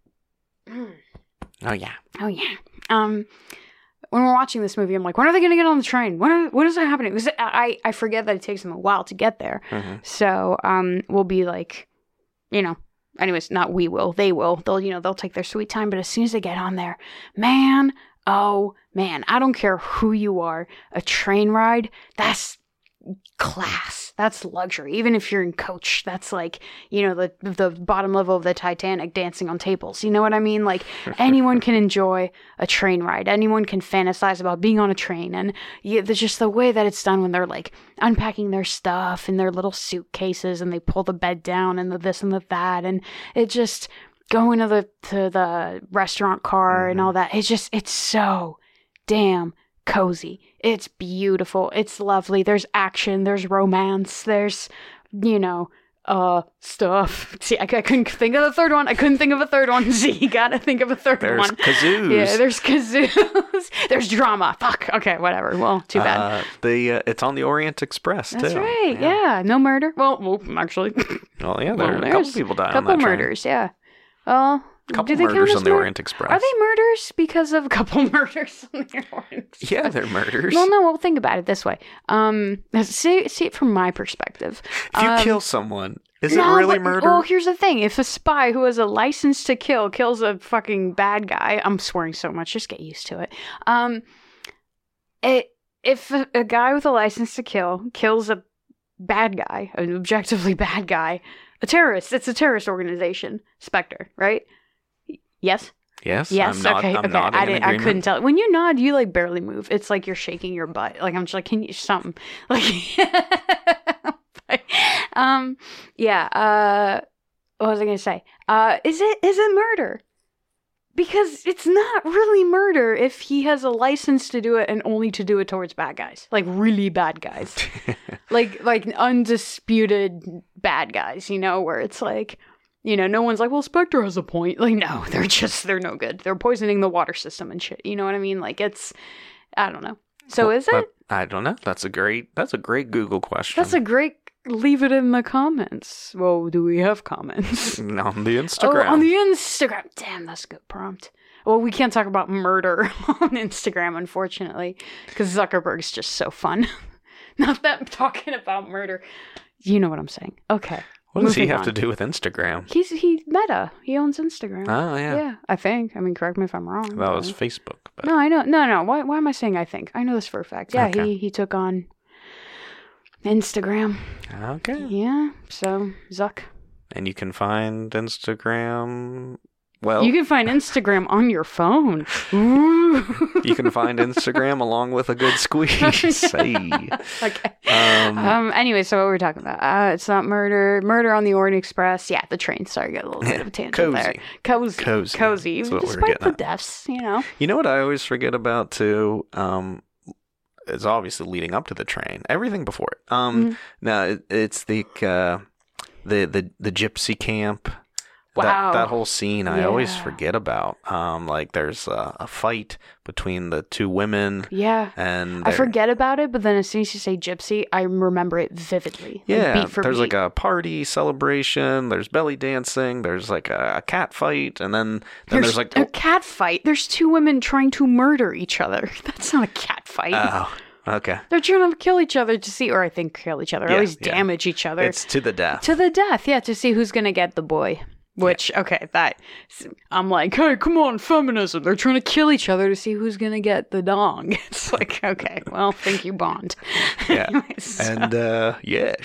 Oh yeah. Oh yeah. Um, when we're watching this movie, I'm like, when are they going to get on the train? When are, when is that happening? Because I I forget that it takes them a while to get there. hmm So um, we'll be like, you know, anyways, not we will, they will. They'll, you know, they'll take their sweet time. But as soon as they get on there, man, oh man, I don't care who you are, a train ride, that's class. That's luxury. Even if you're in coach, that's like, you know, the the bottom level of the Titanic dancing on tables. You know what I mean? Like anyone can enjoy a train ride. Anyone can fantasize about being on a train. And you, there's just the way that it's done when they're like unpacking their stuff in their little suitcases and they pull the bed down and the this and the that. And it just going to the to the restaurant car and Mhm. all that. It's just, it's so damn cozy. It's beautiful. It's lovely. There's action. There's romance. There's, you know, uh, stuff. See, I, I couldn't think of the third one. I couldn't think of a third one. See, you gotta think of a third There's one. kazoos. Yeah, there's kazoos. There's drama. Fuck. Okay, whatever. Well, too bad. Uh, the uh, it's on the Orient Express That's too. right. Yeah. No murder. Well, well actually, Well, yeah, there Well, are a there's couple people died on couple that train. murders. Yeah. Uh, Couple do they count murders as on the mur- Orient Express. Are they murders because of a couple murders on the Orient Express? Yeah, they're murders. Well, no. Well, think about it this way. Um, see, see it from my perspective. If you um, kill someone, Is no, it really but, murder? Well, here's the thing. If a spy who has a license to kill kills a fucking bad guy, I'm swearing so much, just get used to it. Um, it, if a, a guy with a license to kill kills a bad guy, an objectively bad guy, a terrorist, it's a terrorist organization, Spectre, right? Yes? Yes. Yes. I'm not, okay. I'm okay. not I in didn't. I agreement. couldn't tell. When you nod, you like barely move. It's like you're shaking your butt. Like I'm just like, can you something? Like, um, yeah. Uh, what was I gonna say? Uh, is it is it murder? Because it's not really murder if he has a license to do it and only to do it towards bad guys, like really bad guys, like like undisputed bad guys. You know, where it's like. You know, no one's like, well, Spectre has a point. Like, no, they're just, they're no good. They're poisoning the water system and shit. You know what I mean? Like, it's, I don't know. So Well, is it? I don't know. That's a great, that's a great Google question. That's a great, leave it in the comments. Well, do we have comments? on the Instagram. Oh, on the Instagram. Damn, that's a good prompt. Well, we can't talk about murder on Instagram, unfortunately, because Zuckerberg's just so fun. Not that I'm talking about murder. You know what I'm saying. Okay. What does he Moving have on. to do with Instagram? He's he Meta. He owns Instagram. Oh, yeah. Yeah, I think. I mean, correct me if I'm wrong. That was but- Facebook. But No, I know. No, no. Why? Why am I saying I think? I know this for a fact. Yeah, Okay. he he took on Instagram. Okay. Yeah. So Zuck, And you can find Instagram. Well, you can find Instagram on your phone. Ooh. you can find Instagram along with a good squeeze. Hey. Okay. Um, Um. Anyway, so what were we talking about? Uh, it's not murder. Murder on the Orient Express. Yeah, the train. Sorry, got a little bit of a tangent cozy. there. Cozy. Cozy. Cozy. That's what we're Despite getting the at. deaths, you know. You know what I always forget about too? Um, it's obviously leading up to the train. Everything before it. Um, Mhm. no, it, it's the uh, the the the gypsy camp. Wow. That, that whole scene I always Yeah. forget about. Um, like there's a, a fight between the two women, Yeah. and I they're- forget about it, but then as soon as you say gypsy, I remember it vividly. Like Yeah, beat for there's beat. like a party celebration. There's belly dancing. There's like a, a cat fight, and then then there's, like a cat fight. There's two women trying to murder each other. That's not a cat fight. oh, okay. They're trying to kill each other to see, or I think kill each other, or Yeah, at least yeah. damage each other It's to the death. to the death. Yeah, to see who's gonna get the boy. Which okay, that I'm like, hey, come on, feminism. They're trying to kill each other to see who's gonna get the dong. It's like, okay, well, thank you, Bond. Yeah. Anyways, and uh, yes,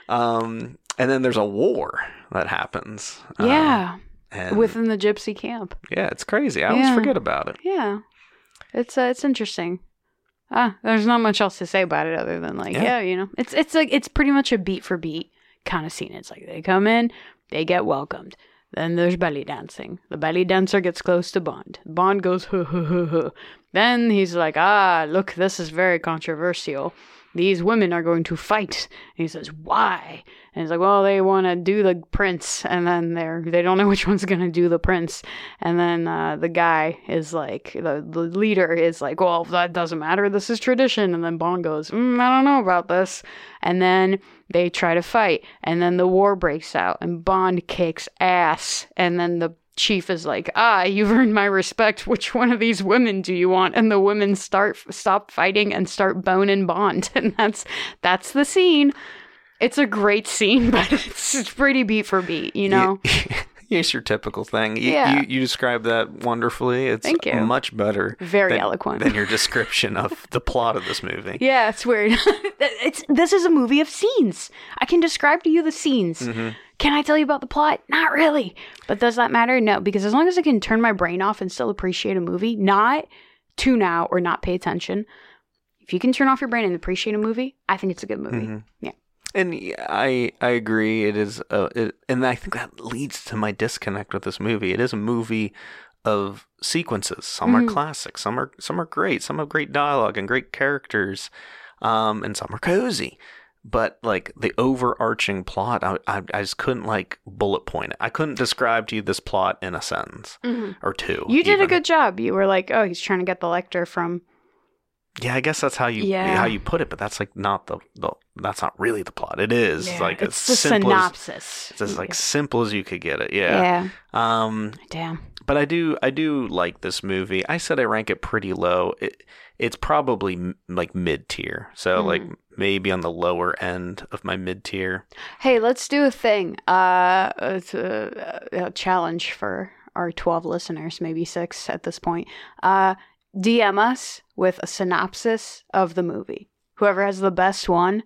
um, and then there's a war that happens. Um, yeah, and within the gypsy camp. yeah, it's crazy. I always Yeah. forget about it. Yeah, it's uh, it's interesting. Ah, there's not much else to say about it other than like, Yeah. yeah, you know, it's it's like it's pretty much a beat for beat kind of scene. It's like they come in, they get welcomed. Then there's belly dancing. The belly dancer gets close to Bond. Bond goes, huh, huh, huh, huh. Then he's like, ah, look, this is very controversial. These women are going to fight. And he says, why? And he's like, well, they want to do the prince. And then they're, they don't know which one's going to do the prince. And then uh, the guy is like, the, the leader is like, well, that doesn't matter. This is tradition. And then Bond goes, mm, I don't know about this. And then they try to fight. And then the war breaks out. And Bond kicks ass. And then the chief is like, ah, you've earned my respect. Which one of these women do you want? And the women start stop fighting and start boning Bond. And that's that's the scene. It's a great scene, but it's, it's pretty beat for beat, you know? It's your typical thing. You, Yeah. you, you described that wonderfully. It's Thank you. much better Very than, eloquent. than your description of the plot of this movie. Yeah, it's weird. it's this is a movie of scenes. I can describe to you the scenes. Mm-hmm. Can I tell you about the plot? Not really. But does that matter? No, because as long as I can turn my brain off and still appreciate a movie, not tune out or not pay attention. If you can turn off your brain and appreciate a movie, I think it's a good movie. Mhm. Yeah. And yeah, I I agree. It is, uh, it, and I think that leads to my disconnect with this movie. It is a movie of sequences. Some Mhm. are classic. Some are some are great. Some have great dialogue and great characters, um, and some are cozy. But like the overarching plot, I, I I just couldn't like bullet point it. I couldn't describe to you this plot in a sentence Mhm. or two. You did even. a good job. You were like, oh, he's trying to get the Lecter from. Yeah, I guess that's how you Yeah. how you put it. But that's like not the, the that's not really the plot. It is Yeah, like it's as the simple as, synopsis. it's as like simple as you could get it. Yeah. Yeah. Um. Damn. But I do, I do like this movie. I said I rank it pretty low. It, it's probably m- like mid tier, so Mhm. like maybe on the lower end of my mid tier. Hey, let's do a thing. Uh, it's a, a challenge for our twelve listeners, maybe six at this point. Uh, D M us with a synopsis of the movie. Whoever has the best one,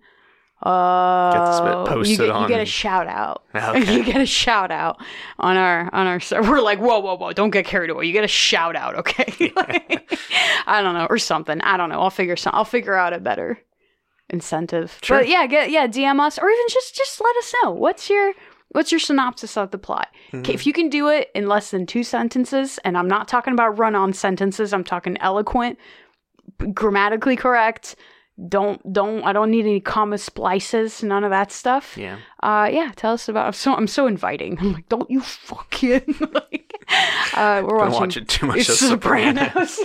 uh, Gets you posted get on- you get a shout out. Okay. You get a shout out on our on our. ser- We're like, whoa, whoa, whoa! Don't get carried away. You get a shout out, okay? Like, I don't know, or something. I don't know. I'll figure some. I'll figure out a better incentive. Sure. But yeah, get yeah, D M us, or even just just let us know what's your what's your synopsis of the plot. Mm-hmm. Okay, if you can do it in less than two sentences, and I'm not talking about run-on sentences, I'm talking eloquent, grammatically correct. Don't don't I don't need any comma splices, none of that stuff. Yeah. Uh, yeah, tell us about. I'm so I'm so inviting. I'm like, don't you fucking like. Uh, we're Been watching, watching too much of Sopranos. Sopranos.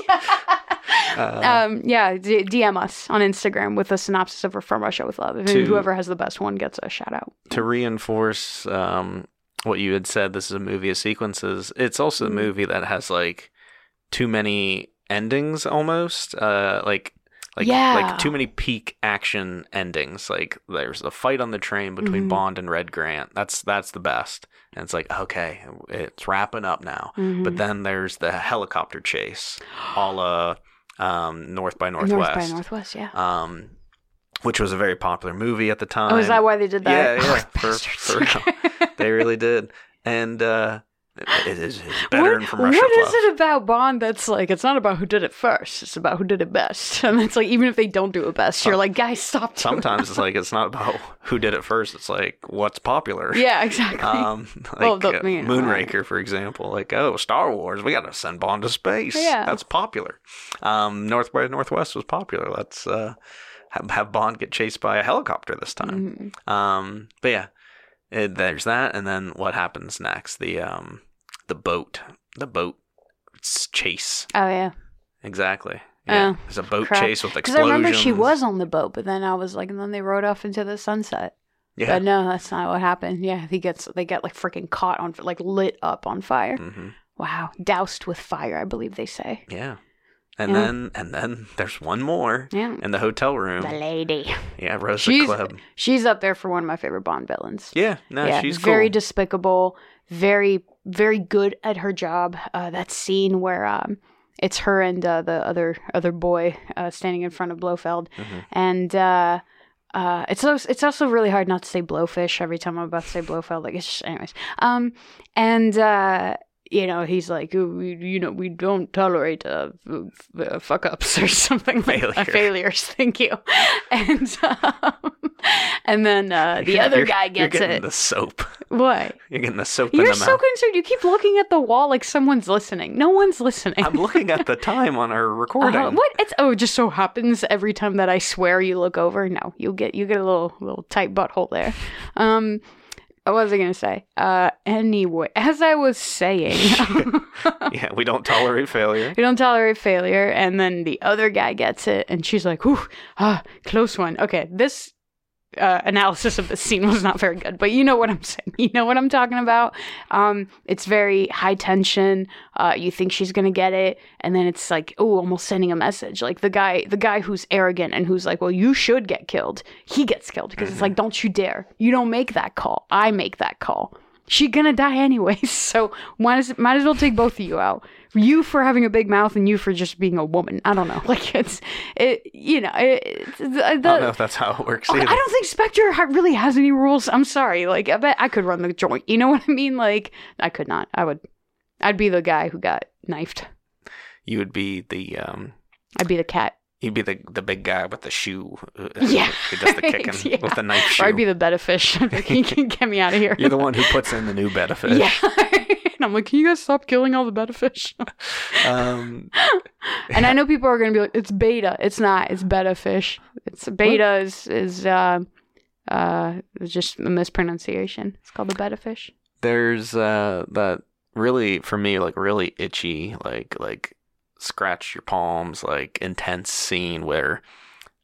Uh, um, yeah, d- D M us on Instagram with a synopsis of From Russia with Love. And To- whoever has the best one gets a shout out. To reinforce um, what you had said, this is a movie of sequences. It's also a Mhm. movie that has like too many endings almost. Uh, like like Yeah. like too many peak action endings. Like there's a fight on the train between Mhm. Bond and Red Grant. That's that's the best. And it's like, okay, it's wrapping up now. Mhm. But then there's the helicopter chase, a la um, North by North Northwest. by Northwest, yeah. Um, which was a very popular movie at the time. Oh, is that why they did that? Yeah, yeah, Oh, for, bastards. for real. They really did. And uh, it is it's better What, than From Russia what with is Love. it about Bond that's like, it's not about who did it first, it's about who did it best. And it's like, even if they don't do it best, you're like, guys, stop doing Sometimes it's like it's not about who did it first. It's like what's popular. that. Yeah, exactly. Um, like Well, the- uh, you know, Moonraker, for example. Like, oh, Star Wars, we got to send Bond to space. Yeah. That's popular. Um, North by Northwest was popular. Let's uh, have, have Bond get chased by a helicopter this time. Mhm. Um, but yeah, it, there's that, and then what happens next? The um, the boat, the boat s- chase. Oh, yeah. Exactly. Yeah, Oh, there's a boat crap. chase with Because explosions. I remember she was on the boat, but then I was like, and then they rode off into the sunset. Yeah. But no, that's not what happened. Yeah, he gets they get like freaking caught on, like lit up on fire. hmm Wow, doused with fire, I believe they say. Yeah. And Yeah. then and then there's one more Yeah, in the hotel room. the lady. Yeah, Rosa She's Klebb. she's up there for one of my favorite Bond villains. Yeah, no, yeah, she's very cool. despicable, very very good at her job. Uh, that scene where um, it's her and uh, the other other boy uh, standing in front of Blofeld, Mhm. and uh, uh, it's also, it's also really hard not to say Blowfish every time I'm about to say Blofeld. Like it's just, anyways. Um, and uh, you know, he's like, "Oh, we, you know, we don't tolerate uh, f- uh, fuck ups or something like Failure. that. Failures. Thank you. And um, and then uh, the other You're- guy you're gets getting it. the soap. What? You're getting the soap in You're the so mouth. concerned. You keep looking at the wall like someone's listening. No one's listening. I'm looking at the time on our recording. Uh, what? It's oh, it just so happens every time that I swear you look over. No, you get you get a little little tight butthole there. Um, what was I gonna say? Uh, anyway, as I was saying, Yeah, we don't tolerate failure. we don't tolerate failure, and then the other guy gets it, and she's like, "Ooh, ah, close one." Okay, this. Uh, analysis of the scene was not very good, but you know what I'm saying. You know what I'm talking about. Um, it's very high tension. Uh, you think she's gonna get it, and then it's like, oh, almost sending a message. Like the guy, the guy who's arrogant and who's like, well, you should get killed. He gets killed because it's like, don't you dare. You don't make that call. I make that call. She's gonna die anyways. So might as might as well take both of you out. You for having a big mouth and you for just being a woman. I don't know. Like it's it. You know. It, it's- the, I don't know if that's how it works I either. don't think Spectre ha- really has any rules. I'm sorry. Like, I bet I could run the joint. You know what I mean? Like, I could not. I would. I'd be the guy who got knifed. You would be the um, I'd be the cat. you'd be the the big guy with the shoe. uh, Yeah. who does the kicking Yeah. with the knife shoe. Or I'd be the betta fish. Like, you can get me out of here. You're the one who puts in the new betta fish. Yeah. And I'm like, can you guys stop killing all the betta fish? Um, And I know people are going to be like, it's beta. It's not. It's betta fish. It's beta is is uh, uh, just a mispronunciation. It's called the betta fish. there's uh that really for me like really itchy like like scratch your palms like intense scene where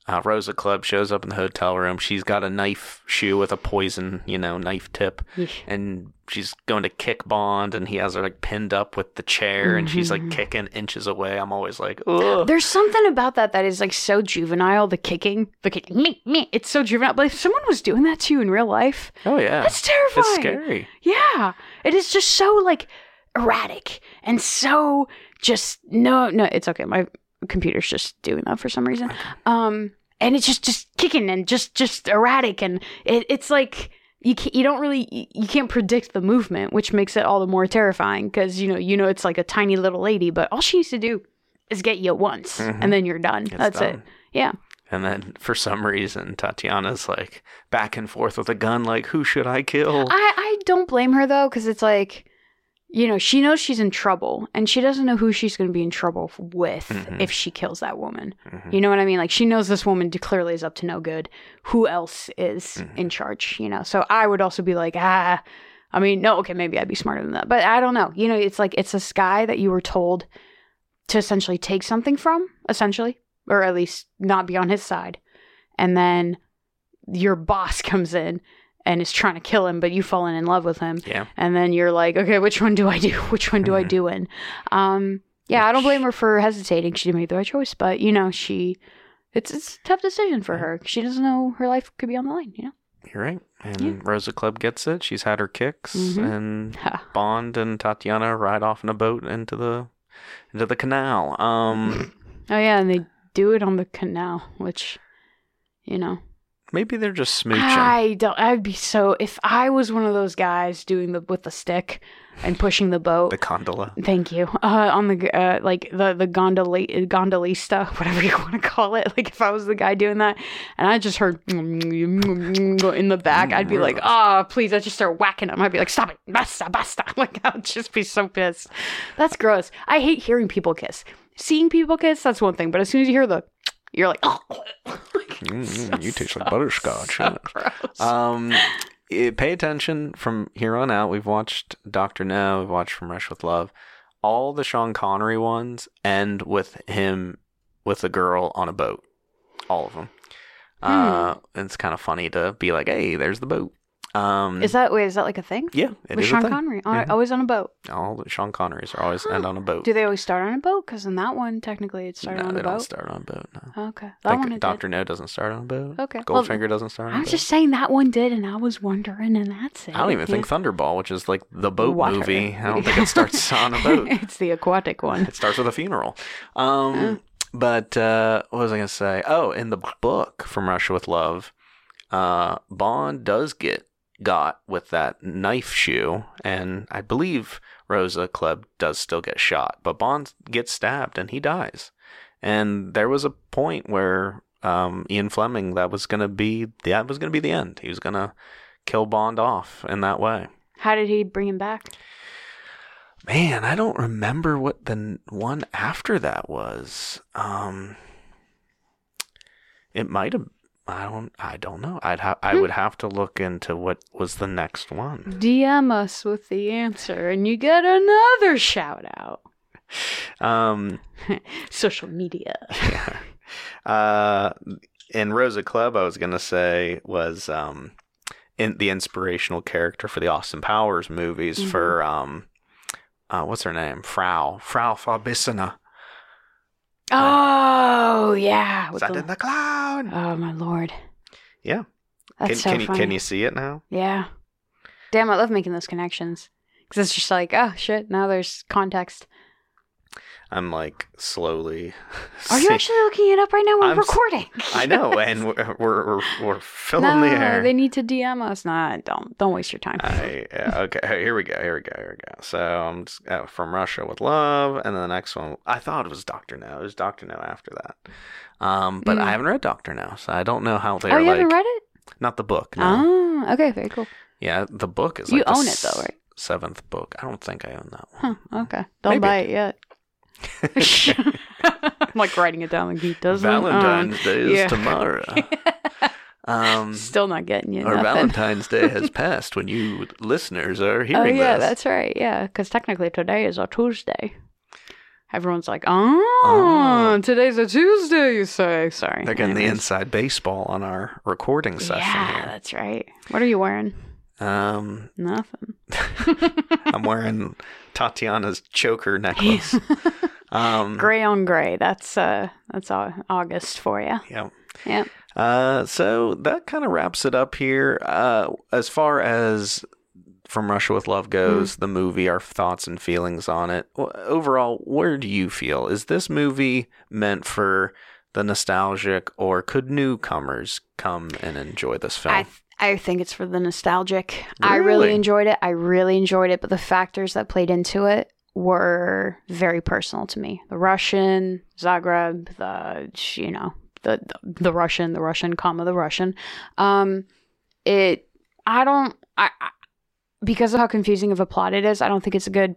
uh, Rosa Club shows up in the hotel room. She's got a knife shoe with a poison, you know, knife tip. Yeesh. And she's going to kick Bond, and he has her like pinned up with the chair, and she's like kicking inches away. I'm always like, ugh. There's something about that that is like so juvenile. The kicking, the kicking, me, me. It's so juvenile. But if someone was doing that to you in real life, Oh, yeah. that's terrifying. It's scary. Yeah, it is just so like erratic and so just no, no. It's okay. My computer's just doing that for some reason. Um, and it's just just kicking and just just erratic, and it, it's like. You can't, you don't really, you can't predict the movement, which makes it all the more terrifying because, you know, you know, it's like a tiny little lady, but all she needs to do is get you once Mhm. and then you're done. It's That's done. it. Yeah. And then for some reason, Tatiana's like back and forth with a gun, like, who should I kill? I, I don't blame her though, because it's like, you know, she knows she's in trouble and she doesn't know who she's going to be in trouble with Mhm. if she kills that woman. Mhm. You know what I mean? Like she knows this woman d- clearly is up to no good. Who else is Mhm. in charge? You know? So I would also be like, ah, I mean, no, okay, maybe I'd be smarter than that, but I don't know. You know, it's like, it's this guy that you were told to essentially take something from, essentially, or at least not be on his side. And then your boss comes in and is trying to kill him, but you've fallen in love with him. Yeah. And then you're like, okay, which one do I do? Which one do I Mhm. do in? Um, yeah, I don't blame her for hesitating. She didn't make the right choice, but you know, she, it's it's a tough decision for her. She doesn't know her life could be on the line. You know. You're right. And Yeah. Rosa Club gets it. She's had her kicks, Mhm. and Ha. Bond and Tatiana ride off in a boat into the into the canal. Um, Oh yeah, and they do it on the canal, which, you know, maybe they're just smooching. I don't. I'd be so if I was one of those guys doing the with the stick and pushing the boat. The gondola. Thank you. Uh, on the uh, like the the gondola gondolista, whatever you want to call it. Like if I was the guy doing that, and I just heard in the back, I'd be like, "Oh, please!" I'd just start whacking him. I'd be like, "Stop it, basta, basta!" Like I'd just be so pissed. That's gross. I hate hearing people kiss. Seeing people kiss, that's one thing. But as soon as you hear the, you're like, "Oh." Mm, So- you taste so- like butterscotch. so yeah. gross. Um, eh, pay attention from here on out. We've watched Doctor No. We've watched From Russia with Love. All the Sean Connery ones end with him with a girl on a boat. All of them. Uh, it's kind of funny to be like, "Hey, there's the boat." Um, Is that wait? Is that like a thing? yeah, it With is a Sean thing. Connery, Al- Mhm. always on a boat. All the Sean Connerys are always end on a boat. Do they always start on a boat? Because in that one, technically, it started no, on they a don't boat. start on a boat. No. Okay, that one Like it Doctor No doesn't start on a boat. did. Okay, well, Goldfinger doesn't start on I a was boat. just saying that one did, and I was wondering, and that's it. I don't even think Yeah. Thunderball, which is like the boat Water. movie. I don't think it starts on a boat. It's the aquatic one. It starts with a funeral. Um, but uh, what was I going to say? Oh, in the book From Russia with Love, uh, Bond does get got with that knife shoe, and I believe Rosa Club does still get shot, but Bond gets stabbed and he dies. And there was a point where um, Ian Fleming, that was going to be that was going to be the end. He was going to kill Bond off in that way. How did he bring him back? Man, I don't remember what the n- one after that was. Um, it might have. I don't. I don't know. I'd have. I would have to look into what was the next one. D M us with the answer, and you get another shout out. Um, Social media. yeah. Uh, in Rosa Club, I was gonna say was um, in the inspirational character for the Austin Powers movies Mhm. for um, uh, what's her name? Frau Frau Farbissina. Oh yeah. with Sand the- in the cloud. Oh my lord. Yeah. That's Can, so can you funny. can you see it now? Yeah. Damn, I love making those connections because it's just like, oh shit. Now there's context. I'm like slowly. Are you see- actually looking it up right now? We're I'm s- recording. I know, and we're we're we're, we're filling no, the air. they need to D M us. Nah, don't don't waste your time. I, yeah, okay, here we go. Here we go. Here we go. So I'm just, uh, From Russia with Love, and then the next one. I thought it was Doctor No. It was Doctor No after that. Um, but Mm. I haven't read Doctor No, so I don't know how oh, they're you like. haven't read it? Not the book. No. Oh, okay, very cool. Yeah, the book is. You like the own it though, right? Seventh book. I don't think I own that one. Huh, okay. Don't Maybe. buy it yet. I'm like writing it down like he doesn't. Valentine's own. Day is yeah. tomorrow. Um, Still not getting you or nothing. Valentine's Day has passed when you listeners are Oh hearing yeah, this. that's right. Yeah, because technically today is a Tuesday. everyone's like, oh, oh, today's a Tuesday, you say. Sorry. They're getting Anyways. the inside baseball on our recording session yeah, here. That's right. What are you wearing? Um, Nothing. I'm wearing Tatiana's choker necklace. um, Gray on gray. That's uh, that's August for you. Yeah. Yeah. Uh, so that kind of wraps it up here. Uh, as far as From Russia with Love goes, mm. the movie, our thoughts and feelings on it. Overall, where do you feel? Is this movie meant for the nostalgic, or could newcomers come and enjoy this film? I, th- I think it's for the nostalgic. Really? I really enjoyed it. I really enjoyed it, but the factors that played into it were very personal to me. The Russian, Zagreb, the, you know, the, the, the Russian, the Russian, comma, the Russian. Um, it, I don't, I, I because of how confusing of a plot it is, I don't think it's a good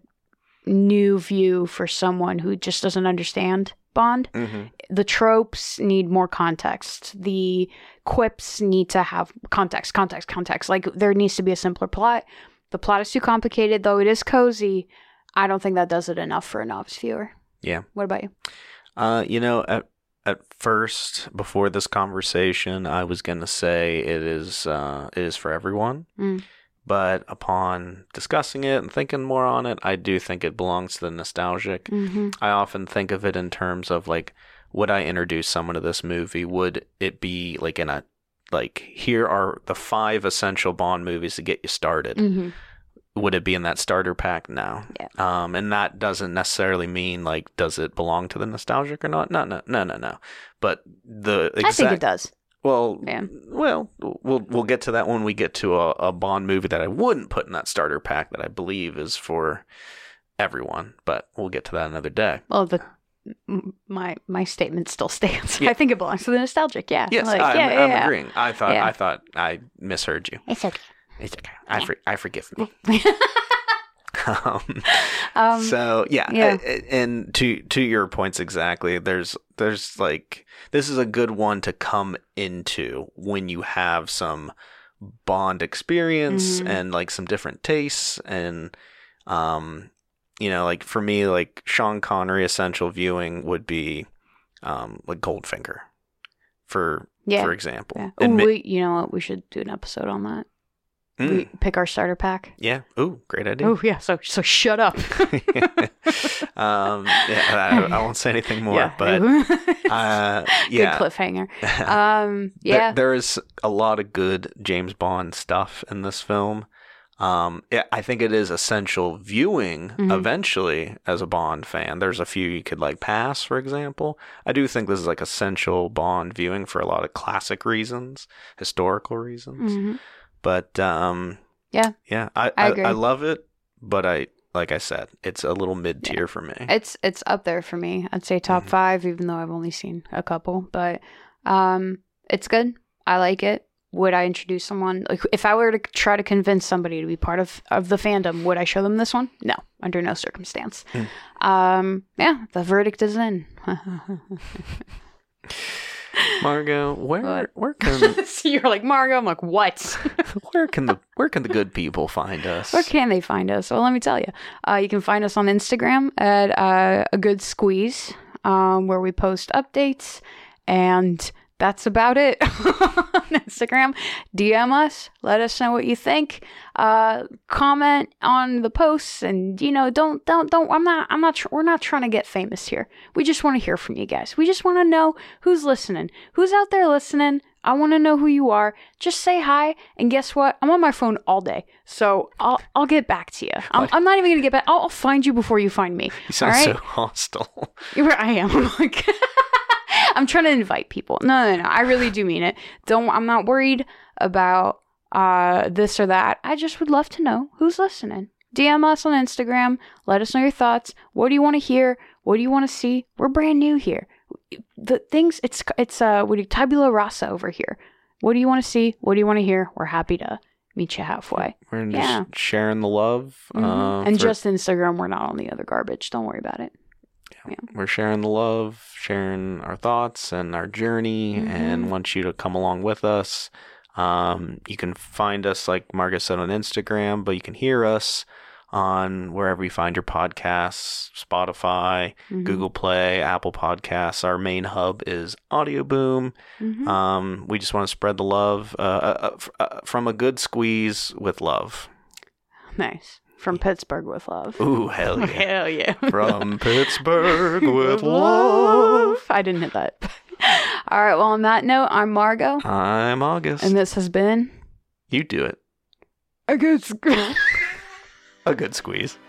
new view for someone who just doesn't understand Bond. Mm-hmm. The tropes need more context. The quips need to have context, context, context. Like, there needs to be a simpler plot. The plot is too complicated, though it is cozy. I don't think that does it enough for a novice viewer. Yeah. What about you? Uh, you know, at at first, before this conversation, I was gonna say it is uh, it is for everyone. Mm. But upon discussing it and thinking more on it, I do think it belongs to the nostalgic. Mm-hmm. I often think of it in terms of, like, would I introduce someone to this movie? Would it be like in a, like, here are the five essential Bond movies to get you started? Mm-hmm. Would it be in that starter pack? No. Yeah. Um, and that doesn't necessarily mean, like, does it belong to the nostalgic or not? No, no, no, no, no. But the exact, I think it does. Well, yeah. well, we'll we'll get to that when we get to a, a Bond movie that I wouldn't put in that starter pack that I believe is for everyone. But we'll get to that another day. Well, the my my statement still stands. Yeah. I think it belongs to the nostalgic. Yeah. Yes, like, I'm, yeah, I'm yeah. agreeing. I thought Yeah. I thought I misheard you. It's okay. It's okay. I Yeah. for, I forgive me. um, um, so yeah, yeah. I- I- and to to your points exactly. There's there's like this is a good one to come into when you have some Bond experience Mhm. and like some different tastes and um you know, like for me, like Sean Connery essential viewing would be um like Goldfinger for Yeah. for example. yeah. And Ooh, mi- we, you know what? We should do an episode on that. Mm, We pick our starter pack. yeah. Ooh, great idea. Oh yeah. So so shut up. um, yeah, I, I won't say anything more, yeah. but uh, yeah, Good cliffhanger. Um. Yeah. there, there is a lot of good James Bond stuff in this film. Um, yeah, I think it is essential viewing Mhm. eventually as a Bond fan. There's a few you could like pass, for example. I do think this is like essential Bond viewing for a lot of classic reasons, historical reasons. Mhm. But um, Yeah. yeah, I I I, agree. I love it, but I like I said, it's a little mid tier for me. It's it's up there for me. I'd say top Mhm. five, even though I've only seen a couple. But um, it's good. I like it. Would I introduce someone? Like, if I were to try to convince somebody to be part of, of the fandom, would I show them this one? No, under no circumstance. Mm. Um, yeah, the verdict is in. Margot, where What? where can So you're like, Margo? I'm like, what? where can the where can the good people find us? Where can they find us? Well, let me tell you. Uh, you can find us on Instagram at uh, A Good Squeeze, um, where we post updates, and that's about it. On Instagram, D M us. Let us know what you think. Uh, comment on the posts, and you know, don't don't don't. I'm not. I'm not. Tr- we're not trying to get famous here. We just want to hear from you guys. We just want to know who's listening, who's out there listening. I want to know who you are. Just say hi, and guess what? I'm on my phone all day, so I'll I'll get back to you. I'm, What? I'm not even gonna get back. I'll, I'll find you before you find me. You sound all right? so hostile. You're, I am. I'm like, I'm trying to invite people. No, no, no. I really do mean it. Don't. I'm not worried about uh this or that. I just would love to know who's listening. D M us on Instagram. Let us know your thoughts. What do you want to hear? What do you want to see? We're brand new here. The things. It's it's uh. What do you, tabula rasa over here. What do you want to see? What do you want to hear? We're happy to meet you halfway. We're just Yeah. sharing the love. Mhm. Uh, and for- just Instagram. We're not on the other garbage. Don't worry about it. we're sharing the love, sharing our thoughts and our journey, Mhm. and want you to come along with us. Um, you can find us, like Margaret said, on Instagram, but you can hear us on wherever you find your podcasts, Spotify, Mhm. Google Play, Apple Podcasts. Our main hub is Audio Boom. Mhm. Um, we just want to spread the love uh, uh, f- uh, from a good squeeze with love. Nice. From Pittsburgh with love. Ooh, hell yeah. Hell yeah. From Pittsburgh with love. I didn't hit that. All right. Well, on that note, I'm Margot. I'm August. And this has been You do it. a good squeeze. A good squeeze.